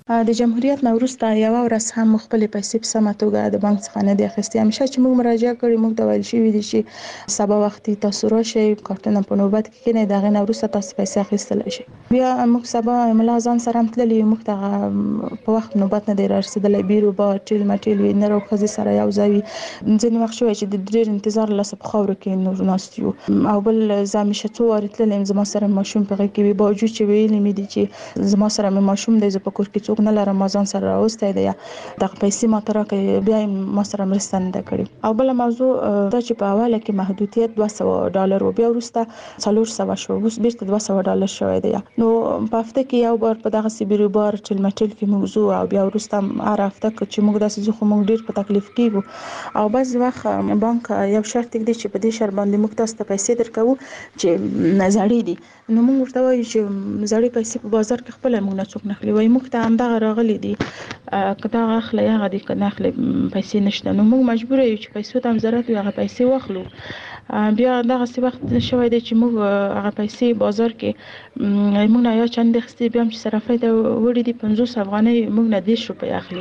د جمهوریت نه وروسته یو ورځ هم خپل پیسې په سمه توګه د بانک څخه نه دي اخیستې. همیشه چې موږ مراجعه کړې موږ ته ویل شوي دي چې سبا وختي تاسو راشئ کارتونه په نوبت کې کېنئ، دغه نه وروسته تاسو پیسې اخیستلی شئ. بیا موږ سبا ملا ځان سره هم تللي یو، موږ ته په وخت نوبت نه دی رارسېدلی. بیرو با ټیل مټیل وي، نر او ښځې سره یو ځای وي. ځینې وخت شوی چې د ډېر انتظار له لاسه په خاورو کې نور ناست یو. او بل زه همیشه څو وارې تللی یم، زما سره ماشوم په غېږ کې وي، باوجود چې ویلي مې دي چې زما سره مې ماشوم دی، زه په کور کې څوک نه لرم، ما ځان سره راوستی دی، دغه پیسې ما ته راکړئ، بیا یې ما سره مرسته نه ده کړې. او بله موضوع دا چې په اوله کې محدودیت $200 و، بیا وروسته 400 شو، اوس بیرته $200 شوی دی. نو په هفته کې یو بار په دغسې بیروبار ټیل مټیل کې موږ ځو، او بیا وروسته هر هفته چې موږ داسې ځو خو موږ ډېر په تکلیف کېږو. او بعضې وخت بانک یو شرط ږدي چې په دې شرط باندې موږ تاسو ته پیسې درکوو چې زړې دي. نو موږ ورته وایو چې زړې پیسې په بازار کې خپله موږ نه څوک نه اخلي، وایي موږ ته همدغه راغلي دي، که دغه اخلئ هغه دي، که نه اخلئ پیسې نشته. نو موږ مجبوره یو چې پیسو ته هم ضرورت وي، هغه پیسې واخلو. بیا دغسې وخت شوی دی چې موږ هغه پیسې بازار کې موږ نه یا چندې اخیستې، بیا هم چې صرافۍ ته وړي دي 50 افغانۍ موږ نه 10 روپۍ اخلي.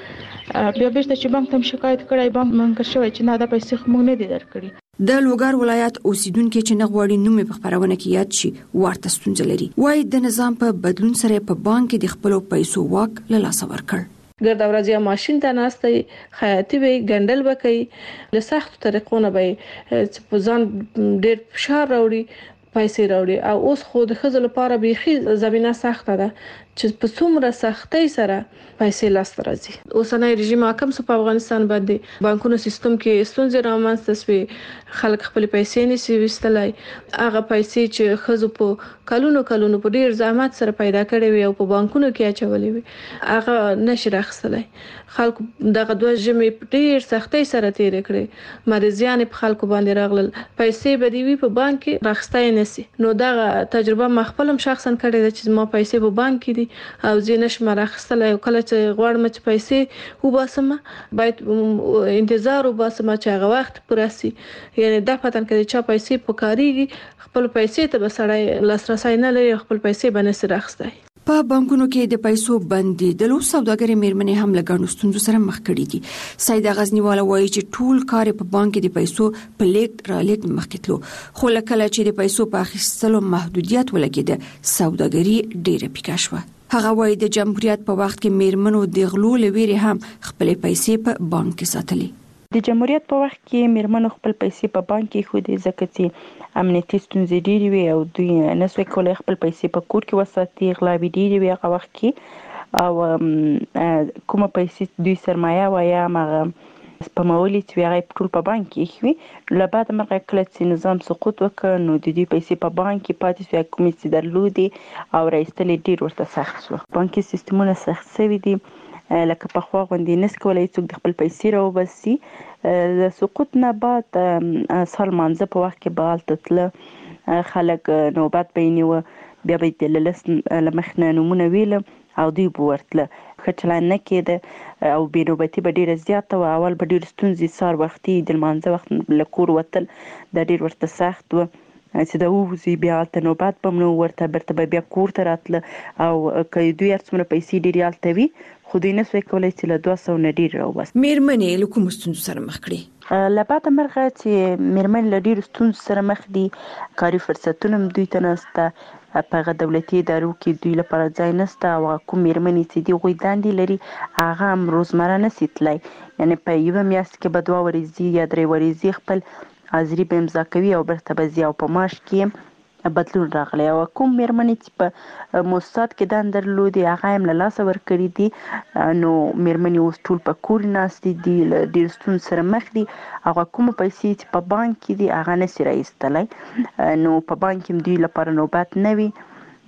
بیا بیرته چې بانک ته هم شکایت کړی، بانک منکر شوی چې نه دا پیسې خو موږ نه دي درکړي. د لوګر ولایت اوسیدونکو چې نه غواړي نوم په خبرونه کې یاد شي ورته ستونزه لري. وايي د نظام په بدلون سره په بانک کې د خپل پیسو واک له لاسه ورکړ. ګرد ورځي ماشين ته ناستي خیاطي وي ګندل وکي له سخت طریقو نه به چې په ځان ډېر فشار راوړي، پیسې راوړي. او اوس خو د ښځو لپاره بيخي زمينه سخته ده چې په څومره سختۍ سره پیسې لاس ته راځي. اوسنۍ رژیم حاکم په افغانستان باندې بانکونو سیستم کې ستونزې رامنځته شوې، خلک خپل پیسې نشي وستلای. هغه پیسې چې ښځو په کلونو په ډیر زحمت سره پیدا کړې وي او په بانکونو کې اچولې وي، هغه نشي راخستلای. خلکو دغه دوه ژمې ډیر سختۍ سره تیر کړې، مریضیان په خلکو باندې راغلل، پیسې به دی وي په بانک کې راخستای نشي. نو دغه تجربه ما خپلم شخصا کړې ده چې ما پیسې په بانک کې دي او زینش مراخصله. او کله چې غواړم چې پیسې وباسم باید انتظار وباسم چې هغه وخت پوره شي، یعنی دا پتن کې چې پیسې پکاريږي خپل پیسې ته بسړای لاسرسي نه لري، خپل پیسې باندې راخستای. په بانکونو کې د پیسو بندیدلو سوداګري میرمنې هم له ګڼو ستونزو سره مخ کړي دي. سید غزنیواله وایي چې ټول کار په بانک کې د پیسو په لیږد رالېږد مخکې تلو، خو کله چې د پیسو په اخیستلو محدودیت ولګېده سوداګري ډېره پیکه شوه. هغه وایي د جمهوریت په وخت کې میرمنو د غلو لويري هم خپل پیسې په بانک کې ساتلې. د جمهوریت په وخت کې میرمنو خپل پیسې په بانک کې خو دې ځکه چې امنیتي ستونزې ډېرې وي او دوی نسوي کولای خپل پیسې په کور کې وساتي، غلاوي ډېرې وي هغه وخت کې. او کومه پیسې دوی سرمایه وایي هغه سپمولي چې هغه ټول په بانک کې وي. له بعد مرغه کله چې نظام سقوط وکړ نو د دې پیسې په بانک کې پاتې شوې، کومې چې درلودي او راایستل ډېر ورته سخت شو. بانکي سیستمونه سخت شوي دي، لکه پخوا غوندې نس کولای څوک د خپل پیسې راوباسي. د سقوط نه بعد سال مانځه په وخت کې به تله خلک نوبت به یې نیوه، بیا به یې د لس له مخ نه نومونه ویل او دوی به ورتله. ښه چلند نه کېده او بې نوبتي به ډېره زیاته وه. اول به ډېرې ستونزې سهار وختي د لمانځه وخت له کور وتل دا ډېر ورته سخت وه چې دا ووځي، بیا هلته نوبت به هم نه ورته، بیرته به بیا کور ته راتله. او که دوی هر څومره پیسې ډېرې هلته وي خو دوی نسوی کولی چې له 200 نه ډېر راوباسي. میرمنې له کومو ستونزو سره مخ کړي؟ له بعده مرغه چې میرمنې له ډېرو ستونزو سره مخ دي، کاري فرصتونه هم دوی ته نشته، په هغه دولتي ادارو کې دوی لپاره ځای نشته، او کوم میرمنې چې دي هغوی دندې لري هغه هم روزمره نشي تللی، یعنې په یوه میاشت کې به 2 ورځې یا 3 ورځې خپل حاضري به امضا کوي او بیرته به ځي، او په معاش کې بدلون راغلی. او کوم میرمنې چې په موسسات کې دندې درلودې هغه هم له لاسه ورکړي دي، نو میرمنې اوس ټول په کور ناستې دي، له ډېرو ستونزو سره مخ دي. هغه کومه پیسې چې په بانک کې دي هغه نشي راایستلی، نو په بانک کې دوی لپاره نوبت نه وي.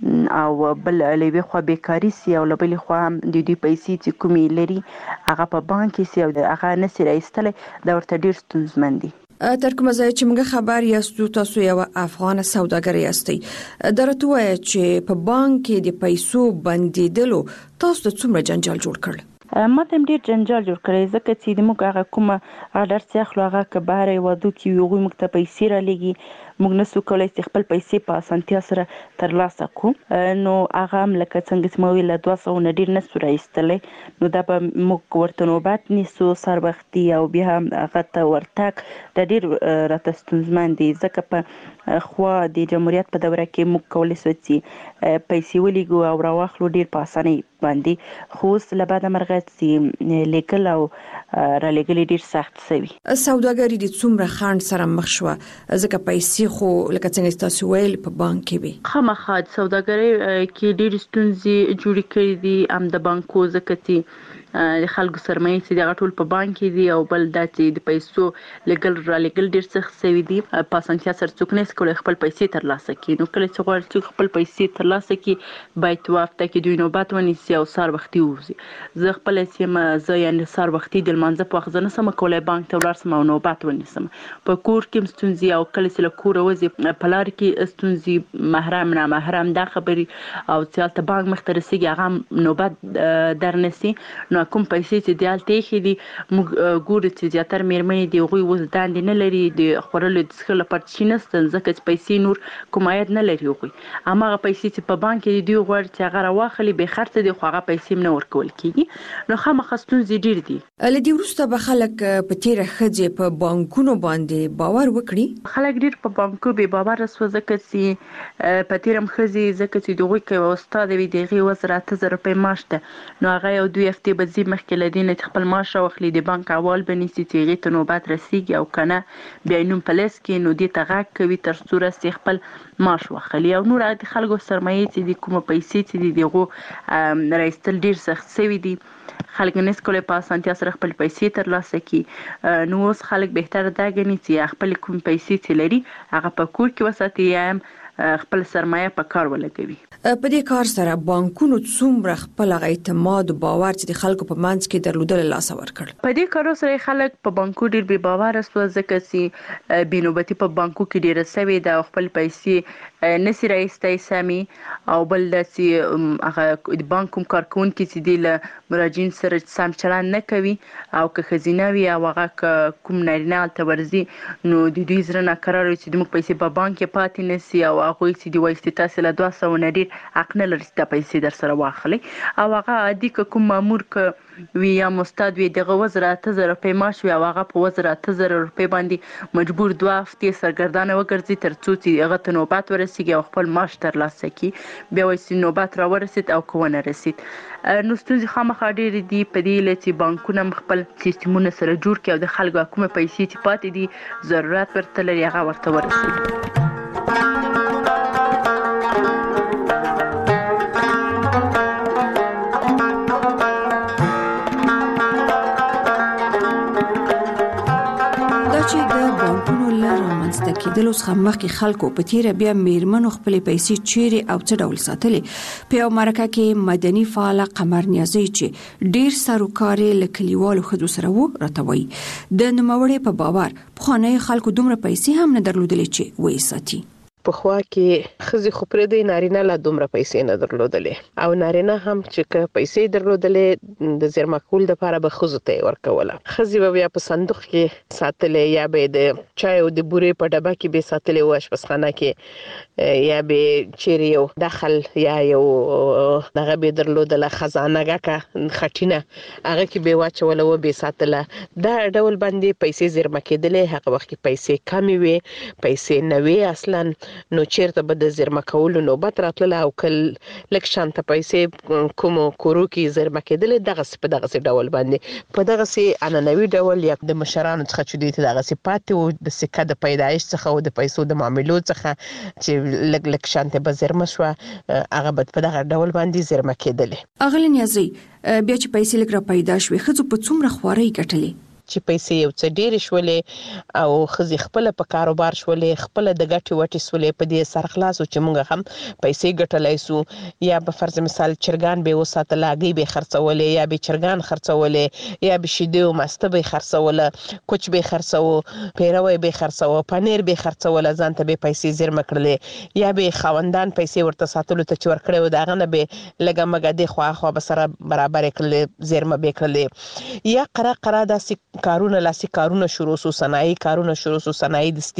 او بل له یوې خوا بیکاري سي او له بلې خوا هم د دوی پیسې چې کومې لري هغه په بانک کې سي او هغه نشي راایستلی، دا ورته ډېر ستونزمن دي. تر کومه ځای چې موږ خبر یاستو تاسو یو افغان سوداګر یاستئ، درته وایي چې په بانک کې د پیسو بندیدلو تاسو ته څومره جنجال جوړ کړل؟ ما ته هم ډېر جنجال جوړ کړی، ځکه چې د موږ هغه کومه اډر چې اخلو هغه که بهر هېوادو کې وي هغوی موږ ته پیسې رالیږي، موږ نسو کولای چې خپل پیسې په اسانتیا سره ترلاسه کړو، نو هغه هم لکه څنګه چې مو ویل 200 نه ډیر نسو راایستلی، نو دا به موږ ورته نوبت نیسو سر وختي او بیا هم هغه ته ورتګ د ډیر راته ستونزمن دي، ځکه په خوا د جمهوریت په دوره کې موږ کولی سو چې پیسې ولیږو او راواخلو ډیر په اسانۍ باندې، خو اوس له بده مرغه چې لیکل او رالیږل ډیر سخت شوي. سوداګري د څومره خنډ سره مخ شوه ځکه پیسې خو لکه څنګه تاسو ویل په بانک کې وي؟ خامخا د سوداګرۍ کې ډیر ستونزې جوړې کړې دي، هم د بانکو ځکه چې د خلکو سرمایې چې دغه ټول په بانک کې دي، او بل دا چې د پیسو لګل رالیږل ډیر سخت شوي دي، په اسانتیا سره څوک نشي کولی خپل پیسې ترلاسه کړي، نو کله چې غواړي چې خپل پیسې ترلاسه کړي باید په وخت کې دوی نوبت ونیسي او سهار وختي ووځي. زه خپل زه یعنې سهار وختي د لمانځه په وخت زه نشم کولی بانک ته ولاړ شم او نوبت ونیسم، په کور کې هم ستونزې، او کله چې له کوره وځي په لار کې ستونزې، محرم نامحرم دا خبرې، او چې هلته بانک مخته رسېږي هغه هم نوبت درنیسي، نو کوم پیسې چې د هلته ایښي دي موږ ګورو چې زیاتره مېرمنې دي هغوی اوس دندې نه لري، د خوړلو د څښلو لپاره شي نشته، ځکه چې پیسې نور کوم عاید نه لري هغوی، هماغه پیسې چې په بانک کې دي دوی غواړي چې هغه راواخلي بې خرڅه دي، خو هغه پیسې هم نه ورکول کېږي، نو خامخا ستونزې ډېر دي. له دې وروسته به خلک په تېره ښځې په بانکونو باندې باور وکړي؟ خلک ډېر په بانکو بې باوره سوه، ځکه چې په تېره هم ښځې ځکه چې د هغوی که یوه استاده وي د هغې 8,000 روپۍ معاش ده، نو هغه یو 2 هفتې به ځي مخکې له دې نه چې خپل معاش راواخلي، د بانک احوال به نیسي چې هغې ته نوبت رسېږي، او که نه بیا یې نوم په لیست کې، نو دې ته غږ کوي تر څو رسې خپل معاش واخلي، او نور د خلکو سرمایې چې دي کومه پیسې چې دي د هغو راایستل ډېر سخت شوي دي، خلک نشي کولی په اسانتیا سره خپل پیسې ترلاسه کړي، نو اوس خلک بهتره دا ګڼي چې خپل کوم پیسې چې لري هغه په کور کې وساتي، یا هم خپل سرمایه په کار ولګوي. په دې کار سره بانکونو څومره خپل اعتماد او باور چې د خلکو په منځ کې درلودل لاس ورکړ؟ په دې کارو سره خلک په بانکو ډیر بې باور سو، ځکه چې بې نوبتي په بانکو کې ډیره سوي ده، خپل پیسې نسی راایستی سمي، او بل دا چې هغه د بانک کوم کارکونکي چې دی له مراجعین سره سم چلند نه کوي، او که ښځینه وي او هغه کوم نارینه هلته ورځي نو د دوی زړه ناکراره وي چې زموږ پیسې په بانک کې پاتې نشي، او هغوی چې دي وایي چې تاسې له 200 نه ډېر حق نه لري چې دا پیسې در سره واخلئ، او هغه عادي که کوم مامور که وي یا مستاد وي دغه 8,000 روپۍ معاش وي، او هغه په 8,000 روپۍ باندې مجبور 2 هفتې سرګردانه وګرځي تر څو چې هغه ته نوبت ورسېږي او خپل معاش ترلاسه کړي، بیا وایي چې نوبت راورسېد او که ونه رسېد، نو ستونزې خامخا ډېرې دي په دې هیله چې بانکونه هم خپل سیستمونه سره جوړ کړي او د خلکو کومه پیسې چې پاتې دي ضرورت ورته لري هغه ورته ورسېږي. د کېدلو څخه مخکې خلکو په تیره بیا میرمنو خپلې پیسې چیرې او څه ډول ساتلې؟ په یو مرکه کې مدني فعاله قمر نیازی چې ډیر سروکارې له کلیوالو ښځو سره وو راته وایي د نوموړې په باور پخوانیو خلکو دومره پیسې هم نه درلودلې چې ویې ساتي. په خوا کې ښځې خو پرېږدئ نارینه لا دومره پیسې نه درلودلې، او نارینه هم چې که پیسې درلودلې د زیرمه کولو دپاره به ښځو ته یې ورکوله، ښځې به بیا په صندوق کې ساتلې، یا به د چای او د بورې په ډبه کې به ساتلې و اشپزخانه کې، یا به چیرې یو دخل یا یو دغه به درلودله خزانه ګکه خټینه هغه کې به واچوله و به ساتله، دا ډول باندې پیسې زیرمه کېدلې. هغه وخت کې پیسې کمې وې، پیسې نه وې اصلا، نو چیرته به د زیرمه کولو نوبت راتله، او کل لږ شانته پیسې کومو کورو کې زیرمه کېدلې دغسې په دغسې ډول باندې په دغسې عنعنوي ډول یا د مشرانو څخه چې دوی ته دغسې پاتې وو د سکه د پیدایش څخه او د پیسو د معاملو څخه چې لږ لږ شانته به زیرمه شوه، هغه به په دغه ډول باندې زیرمه کېدلې. اغلې نیازی بیا چې پیسې لږ را پیدا شوې ښځو په څومره خوارۍ ګټلې؟ چې پیسې یو څه ډېرې شولې او ښځې خپله په کاروبار شولې، خپله د ګټې وټې شولې، په دې سرخلاص چې موږ هم پیسې ګټلی سو، یا به فرض مثال چرګان به یې وساتله هګۍ به یې خرڅولې، یا به چرګان خرڅولې، یا به شیدې او مسته به یې خرڅوله، کوچ به یې خرڅوه، پیروی به یې خرڅوه، پنیر به یې خرڅوله، ځان ته به یې پیسې زیرمه کړلې، یا به یې خاوندان پیسې ورته ساتلو ته چې ورکړی و د هغه نه به یې لږه مږه دې خوا به سره برابرې کړلې، زیرمه به یې کړلې، یا قره داسې کارونه لاسي کارونه شروع سو، صنایع کارونه شروع سو، صنایع دستي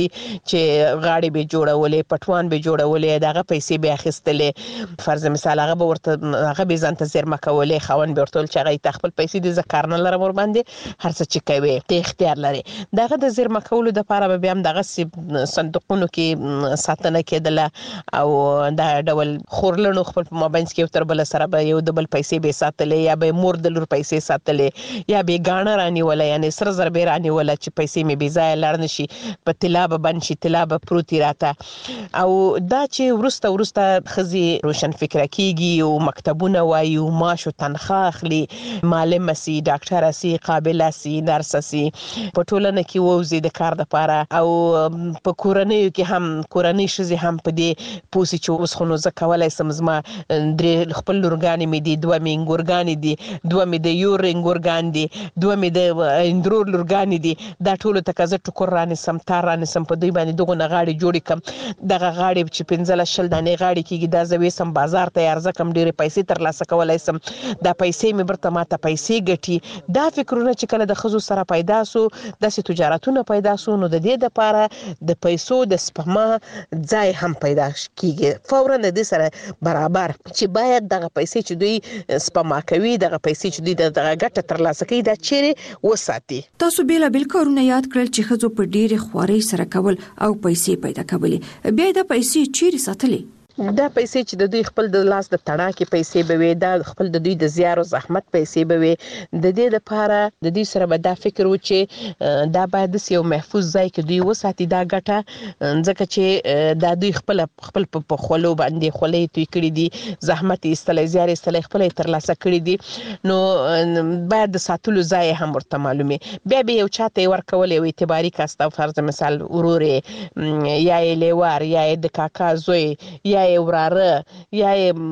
چې غاړي به جوړولې، پټوان به جوړولې، دغه پیسې به اخیستلې. فرض مثال هغه به ورته هغه به ځان ته زیرمه کولې، خاوند به ورته چې هغه خپل پیسې د ذکر نه لرم ور باندې هر څه چې کوي ته اختیار لري. دغه د زیرمه کولو د لپاره به هم دغه صندوقونو کې ساتنه کېدله او دا ډول خورلنو خپل مابینس کې تر بل سره به یو د بل پیسې به ساتلې، یا به مور د لور پیسې ساتلې، یا به غاڼه رانیوله، یعنی سره زر به رانیوله چې پیسې مې بې ځایه لاړ نشي، په طلا به بند شي، طلا به پروتي راته. او دا چې وروسته ښځې روشن فکره کېږي او مکتبونه وایي او معاش او تنخواه اخلي، معلم سي، ډاکټر سي، قابله سي، نرس سي، په ټولنه کې ووځي د کار دپاره. او په کورنیو کې هم کورنۍ ښځې هم په دې پوه سي چې اوس خو نو زه کولی سم زما 3 خپل لورګانې مې دي، 2 مې انګورګانې دي، 2 مې د یور انګورګان دي، 2 مې د اندرور لورګانې دي، دا ټولو ته که زه ټوکر رانیسم، تار رانیسم، په دوی باندې دغونه غاړې جوړې کړم، دغه غاړې چې 15-20 دانې غاړې کېږي، دا زه ویسم بازار ته یې عرضه کړم، ډېرې پیسې ترلاسه کولی سم، دا پیسې مې برته ماته پیسې ګټي. دا فکرونه چې کله د ښځو سره پیدا سو، داسې تجارتونه پیدا سو، نو د دې دپاره د پیسو د سپما ځای هم پیدا کېږي فوراً د دې سره برابر، چې باید دغه پیسې چې دوی سپما کوي، دغه پیسې چې دوی دغه ګټه ترلاسه کوي، دا چیرې وساتي. تاسو بیلابیل کارونه یاد کړل چې ښځو په ډېرې خوارۍ سره کول او پیسې پیدا کولې، بیا دا پیسې چیرې ساتلې؟ دا پیسې چې د دوی خپل د لاس د تڼاکې پیسې به وي، دا خپل د دوی د زیار او زحمت پیسې به وي. د دې لپاره د دوی سره به دا فکر و چې دا باید داسې یو محفوظ ځای کې دوی وساتي دا ګټه، ځکه چې دا دوی خپل په خولو باندې خولې توی کړي دي، زحمت یې ایستلی، زیار یې ایستلی، خپله یې ترلاسه کړي دي، نو باید د ساتلو ځای هم ورته معلومي. بیا به یو چاته یې ورکول، یو اعتباري کس ته، فرض مثال ورور یې یا یې لیوار یا یې د کاکا زوی یا وراره یا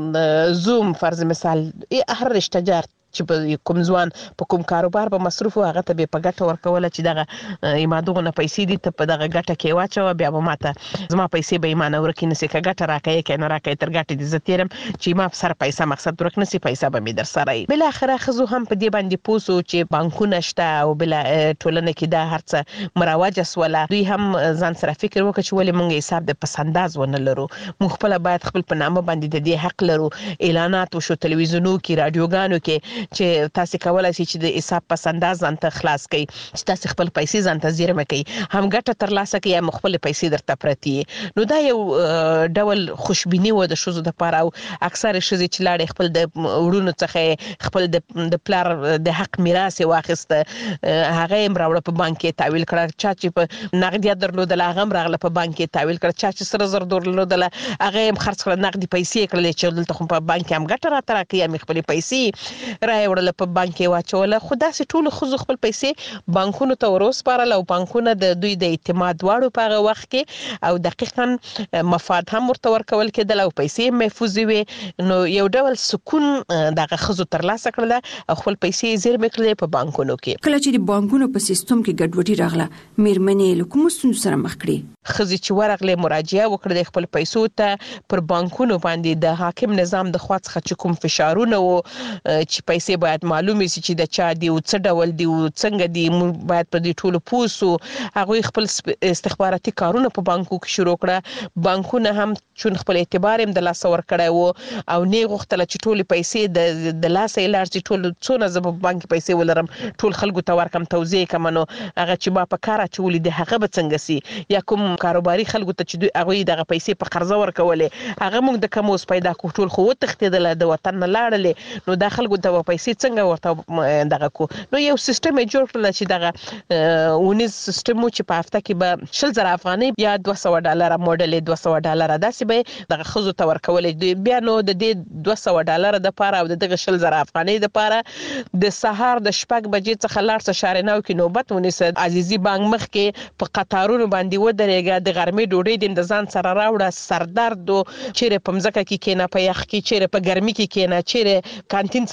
زوم، فرض مثال هر رشته جار چې په کوم ځوان په کوم کاروبار به مصروف و، هغه ته به په ګټه ورکوله چې دغه ما دغونه پیسې دي، ته په دغه ګټه کې واچوه، بیا به ماته زما پیسې به یې ما نه ورکې نسي، که ګټه راکوې که نه راکوې، تر ګټې دې زه تېرم چې ما په سر پیسه مقصد ورک نسي، پیسه به مې در سره وي. بالاخره ښځو هم په دې باندې پوه سو چې بانکونه شته او بله ټولنه کې دا هر څه مروجه سوله. دوی هم ځان سره فکر وکړه چې ولې موږ حساب د پسنداز ونه لرو، موږ خپله باید خپل په نامه باندې د دې حق لرو. اعلانات وشو تلویزیونو کې، راډیوګانو کې، چې تاسو کولای شئ چې د حساب پسنداز ځان ته خلاص کړئ، چې تاسو خپل پیسې ځان ته زیرمه کړئ، هم ګټه ترلاسه کړئ، هم خپل پیسې درته پرتې. نو دا یو ډول خوشبیني و د ښځو دپاره، او اکثره ښځې چې لاړې خپل د وړونو څخه خپل د پلار د حق میراث یې واخیسته، هغه یې هم راوړه په بانک کې تحویل کړه، چا چې په نغدیه درلودله هغه هم راغله په بانک کې تحویل کړه، چا چې سره زر درلودله هغه یې هم خرڅ کړه، نغدي پیسې یې کړلې چې دلته خو په بانک کې هم ګټه راته راکوي، هم یې خپلې پیسې را یې وړله په بانک کې واچوله. خو داسې ټولو ښځو خپل پیسې بانکونو ته وروسپارل، او بانکونه د دوی د اعتماد دواړو په هغه وخت کې، او دقیقا مفاد هم ورته ورکول کېدل او پیسې محفوظې وې. نو یو ډول سکون دغه ښځو ترلاسه کړله او خپل پیسې زیرمې کړلې په بانکونو کې. کله چې د بانکونو په سیستم کې ګډوډي راغله، میرمنې له کومو ستونزو سره مخ کړې؟ ښځې چې ورغلې مراجعه وکړه د خپل پیسو ته، پر بانکونو باندې د حاکم نظام د خوا څخه چې کوم فشارونه و چې پیسې باید معلومې سي چې د چا دي او څه ډول دي او څنګه دي، موږ باید په دې ټولو پوه سو. هغوی خپل استخباراتي کارونه په بانکو کې شروع کړه. بانکونه هم چون خپل اعتبار هم د لاسه ورکړی و او نه یې غوښتله چې ټولې پیسې د لاسه یې لاړ شي، ټول څونه زه په بانک کې پیسې ولرم ټول خلکو ته ورکړم، توزیع یې کړمه، نو هغه چې ما په کار اچولي دي هغه به څنګه سي، یا کوم کاروباري خلکو ته چې دوی هغوی دغه پیسې په قرضه ورکولې هغه موږ د کم اوس پیدا کړو، ټول خو وتښتېدله، د وطن نه لاړلې، نو دا خلکو ته به پیسې څنګه ورته دغه کو. نو یو سیستم یې جوړ کړل چې دغه ونیز سیستم و چې په هفته کې به 20,000 افغانۍ یا $200 موډل یې $200 داسې به دغه ښځو ته ورکولې. بیا نو د دې $200 دپاره او د دغه 20,000 افغانۍ دپاره د سهار د 6 بجې څخه لاړ شه شارناو کې نوبت ونیسه، عزیزي بانک مخکې په قطارونو باندې ودرېږه، د غرمې ډوډۍ دې د ځان سره راوړه، سردرد و چیرې په مځکه کې کېنه، په یخ کې چیرې په ګرمي کې کېنه، چیرې کانتین سره کېنه،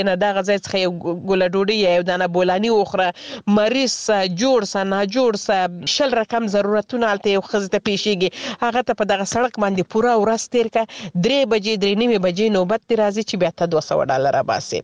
کینه دا غځای څخه یو ګوله ډوډۍ یا یو دانه بولاني وخوره مریض جوړ سه ناجوړ سه شل رقم ضرورتونه هلته یو ښځې ته پیښیږي هغه ته په دغه سړک باندې پوره ورځ تېر کړه 3 بجې 3:30 بجې نوبت دې راځي چې بیا ته $200 باسي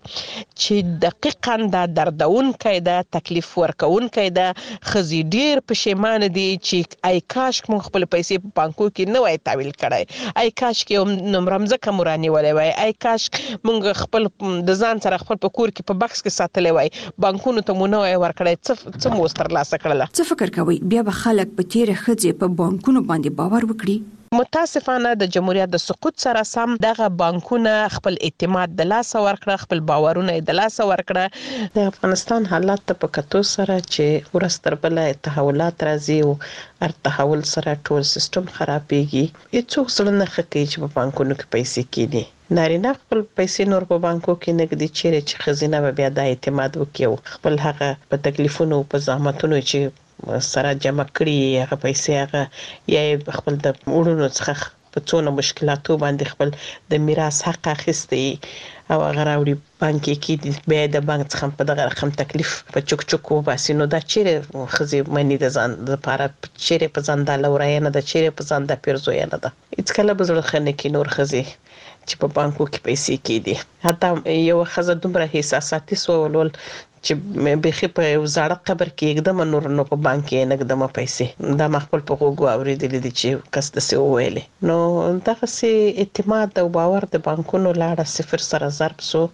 چې دقیقا دا دردونکی ده تکلیف ورکونکی ده ښځې ډېر پښیمانه دي چې ای کاش موږ خپل پیسې په بانکو کې نه وای تحویل کړی ای کاش کې یو نمره مځکه مو رانیولی وای ای کاش موږ خپل د ځان سره خپل په کور کې په بکس کې ساتلی وای بانکونو ته مو نه وای ورکړی څه مو اوس ترلاسه کړله څه فکر کوئ بیا به خلک په تیره ښځې په بانکونو باندې باور وکړي متاسفانه د جمهوریت د سقوط سره سم دغه بانکونه خپل اعتماد د لاسه ورکړه خپل باورونه د لاسه ورکړه د افغانستان حالات ته په کتو سره چې ورځ تر بله تحولات راځي او هر تحول سره ټول سیستم خرابېږي هېڅوک زړه نه ښه کوي چې په بانکونو کې پیسې کېني نارینه خپل پیسې نور په بانکو کې نه ږدي چیرې چې ښځینه به بیا دا اعتماد وکړي او خپل هغه په تکلیفونو په زحمتونو چې سره جمع کړي هغه پیسې هغه یا خپل د وړونو څخه په څونه مشکلاتو باندې خپل د میراث حق اخیستی او هغه راوړي بانک کې بیا د بانک څخه په دغه رقم تکلیف په چوک چوک وباسي نو دا چیرې ښځې مني د ځان لپاره چیرې په ځان دا لورینه ده چیرې په ځان دا پیرزوینه ده هېڅکله به زړه ښه نه کړي نور ښځې چې په بانکو کې پیسې کېدي حتی یو ښځه دومره احساساتي سوول چې بیخي په یو زاړه قبر کې ږدمه نور نو په بانک کې نه ږدمه پیسې دا ما خپل په غوږو اورېدلي دي چې کس داسې وویلې نو دغسې اعتماد او باور د بانکونو لاړه صفر سره ضرب سو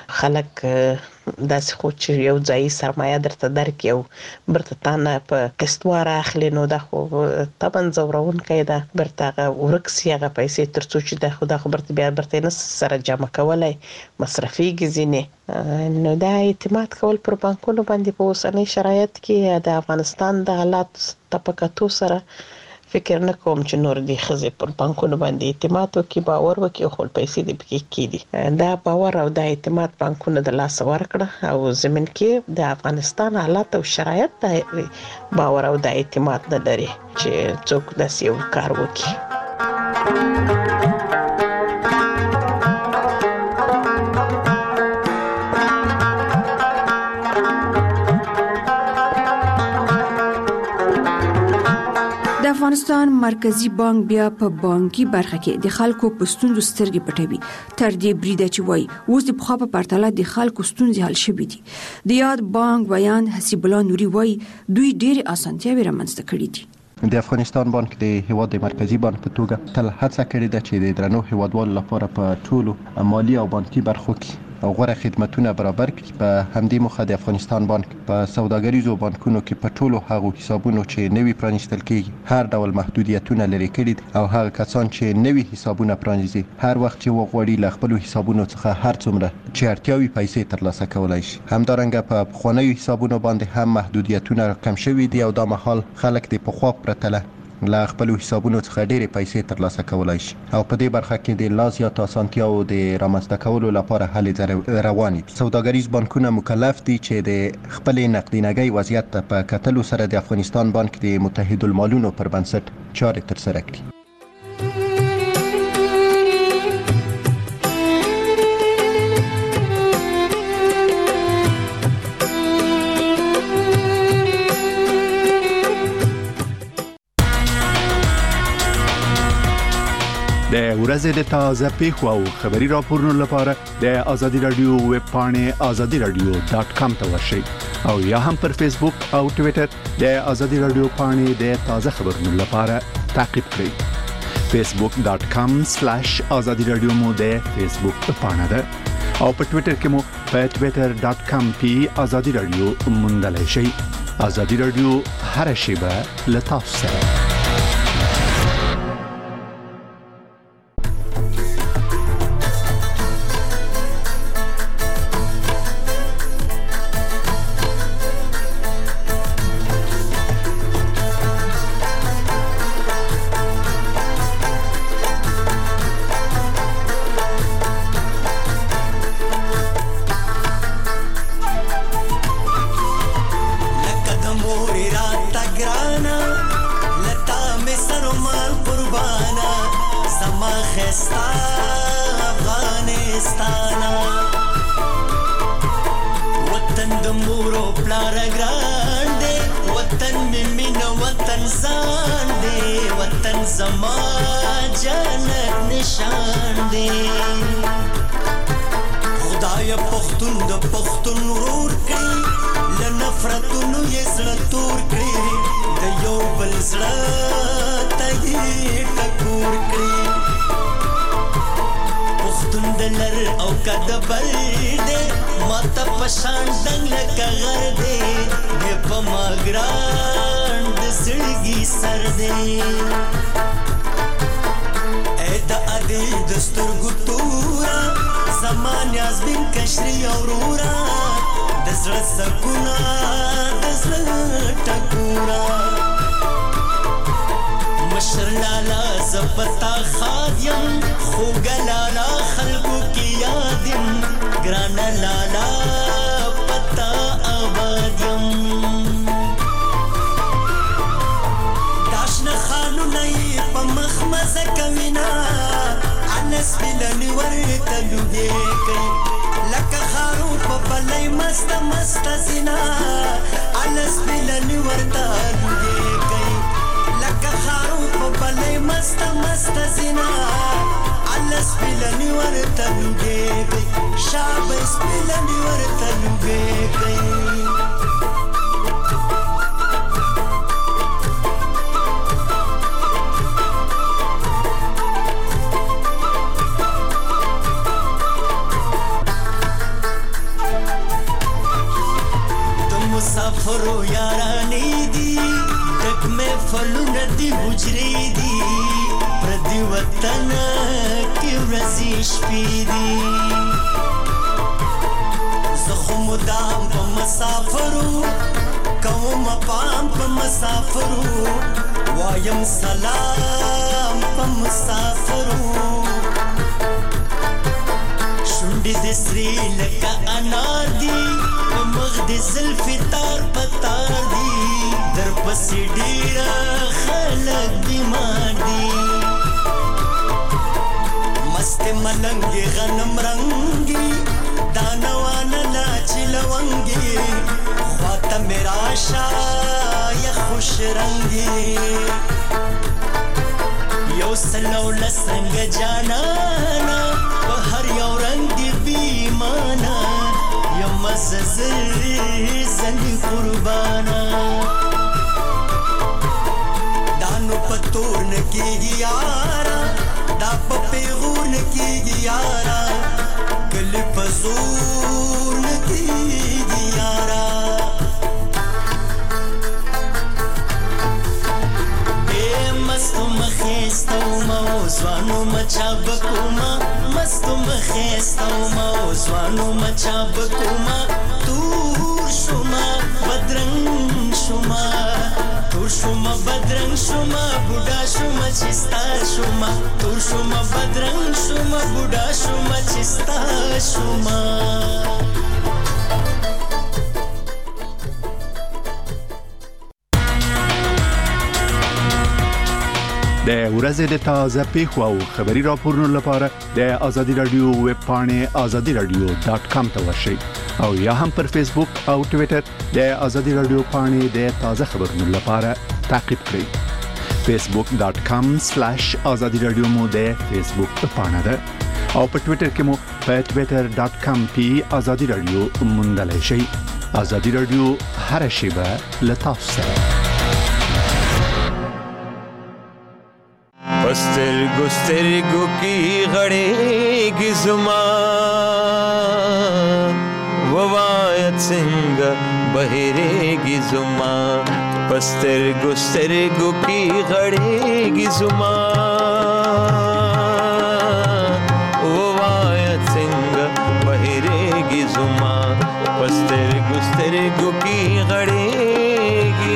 خلک داسې خو چې یو ځایي سرمایه درته درکړي او برته تا نه په قسطواره اخلي نو دا خو طبعا ځورونکی ده برته هغه ورک سي هغه پیسې تر څو چې دا خو برته بیا برته نه سره جمع کولی مصرفېږي ځینې نو دا اعتماد کول پر بانکونو باندې په اوسني شرایط کې د افغانستان د حالات ته په کتو سره فکر نه کوم چې نور دې ښځې پر بانکونو باندې اعتماد وکړي باور وکړي او خپل پیسې دې پکې کېږي دا باور او دا اعتماد بانکونه د لاسه ورکړه او زمین کې د افغانستان حالات او شرایط د باور او د اعتماد نه لري چې څوک داسې یو کار وکړي افغانستان مرکزی بانک بیا په بانکي برخه کې د خلکو په ستونزو سترګې پټوي تر دې بریده چې وای اوس د پخوا په پرتله د خلکو ستونزې حل شوې دي د یاد بانک ویان حسیب الله نوري وای دوی ډېر اسانتیاوې رامنځته کړې دي د افغانستان بانک د هیواد د مرکزی بانک په توګه تل هڅه کړې ده چې د درنو هیوادوالو لپاره په ټولو مالی او بانکي برخو کې غوره خدمتونه برابر کړي په همدې موخه د افغانستان بانک په سوداګریزو بانکونو کې په ټولو هغو حسابونو چې نوي پرانیستل کېږي هر ډول محدودیتونه لري کړي او هغه کسان چې نوي حسابونه پرانیزي هر وخت چې وغواړي له خپل حسابونو څخه هر څومره چې اړتیاوي پیسې ترلاسه کولای شي همدارنګه په پخوانیو حسابونو باندې هم محدودیتونه کم شوي دي او دا مهال خلک د پخوا په پرتله له خپل حسابونو څخه ډېرې پیسې ترلاسه کولای شي او په دې برخه کې د لا زیات اسانتیاو د رامنځته کولو لپاره هلې روانې دي سوداګریز بانکونه مکلف دي چې د خپل نقدینګۍ وضعیت ته په کتلو سره د افغانستان بانک د متحدالمالونو پر بنسټ چارې ترسره کړي د ورځې د تازه پیښو او خبري راپورونو لپاره د ازادي رادیو ویب پاڼې azadiradio.com ته ورشئ او یا هم پر فیسبوک او ټوئیټر د ازادي رادیو پاڼې د تازه خبرونو لپاره تعقیب کړئ facebook.com/azadiradio مو د فیسبوک پاڼه ده او په ټوئیټر کې مو په twitter.com/azadiradio موندلای شئ ازادي رادیو هر شیبه له تاسو سره مورو پلار ګران دی وطن می مینا وطن ځان دی وطن زما جنت نشان دی خدای پښتون د پښتون ورور کړي له نفرتونو یې زړه تور کړي د یو بل زړه ته یې ټکور کړي پښتون د لر او که د بر دی ماته په شان ډنګ لکه غر دی دی په ما ګران د زړګي سر دی ای د ادې د سترګو توره زما نیازبین کشري اورورا د زړه سکونه د زړه ټکوره مشر لالا زپتا خادیم خوږه لالا خلکو کې یادیم ګرانه لالا پتا آبادیم داشنه خانونه یې په مخ مزه کوینا انس بلنی ورته لوګې کوي لکه خارو په بلای مست مست زینا انس بلنی ورته لوګې کوي لکه خارو په بلای مست مست زینا انس بلنی ورته لوګې کوي شابه بلنی ورته لوګې کوي مسافرو یارانی دی دک میں فلون دی حجری دی پردی وطن کی ورزی شپی دی زخم دام پا مسافرو قوم پام پا مسافرو وایم سلام پا مسافرو شنڈی دی سری لکا انار دی مغ دی زلفی تار پتار دی در پسی ډیره خلق بیمار دی مست ملنگی غنم رنگی دانوانا لاچی لونگی خواتا میرا شای خوش رنگی یو سلو لسنگ جانانا بہر یو رنگ دی بیمانا یم زنی قربانا دانو پتور نکیگی یارا دا پپیغور نکیگی یارا کل پزور نکیگی یارا اے مستو مخیستو موزوانو مچا بکوما مستو مخیستو موزوانو مچا بکوما تور شما بدرنگ شما تور شما بدرنگ شما بودا شما چستا شما تور شما بدرنگ شما بودا شما چستا شما د ورځې د تازه پیښو او خبري راپورونو لپاره د ازادي رادیو ویب پاڼې azadiradio.com ته ورشئ او یا هم پر فیسبوک او ټوئیټر د ازادي رادیو پاڼې د تازه خبرونو لپاره تعقیب کړئ facebook.com/azadiradio مو د فیسبوک پاڼه ده او په ټوئیټر کې مو په twitter.com/azadiradio موندلای شئ. ازادي رادیو هر شیبه لتاسو سره. پستر گسترگو کی غڑیگی زمان ووایت سنگ بہریگی زمان پستر گسترگو کی غڑیگی زمان ووایت سنگ بہریگی زمان پستر گسترگو کی غڑیگی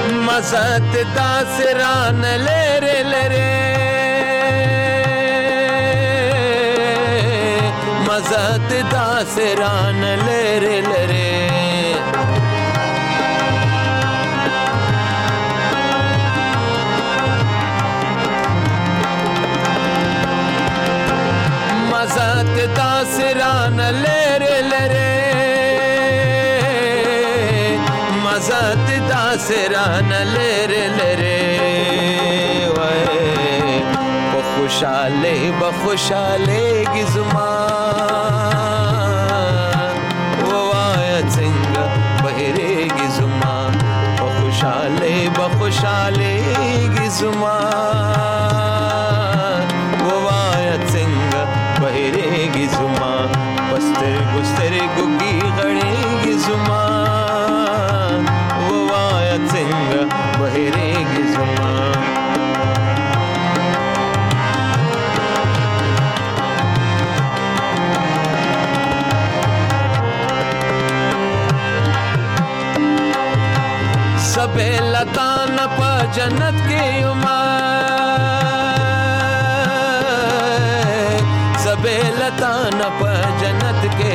مزت دا سران لرے لرے مزات داسران لره لره مزات داسران لره لره مزات داسران لره لره بخوشاله بخوشاله گزما ووایا څنګه بهره گزما بخوشاله بخوشاله گزما ووایا څنګه بهره گزما پستر ګستر ګوګي غړي گزما ووایا څنګه بهره گزما सबे लतान पा जन्नत के सबे लतान पा जन्नत के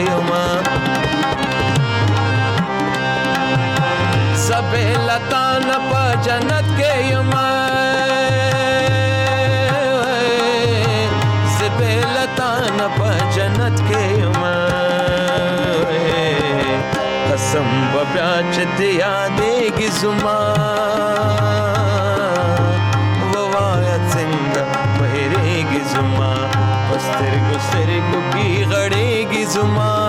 सबे लतान पा जन्नत के सबे लतान पा जन्नत के कसम बब्याच दिया देगी जुमा ववाया ज़िंदा बहरेगी जुमा बस्तर गुस्तर को की गड़ेगी जुमा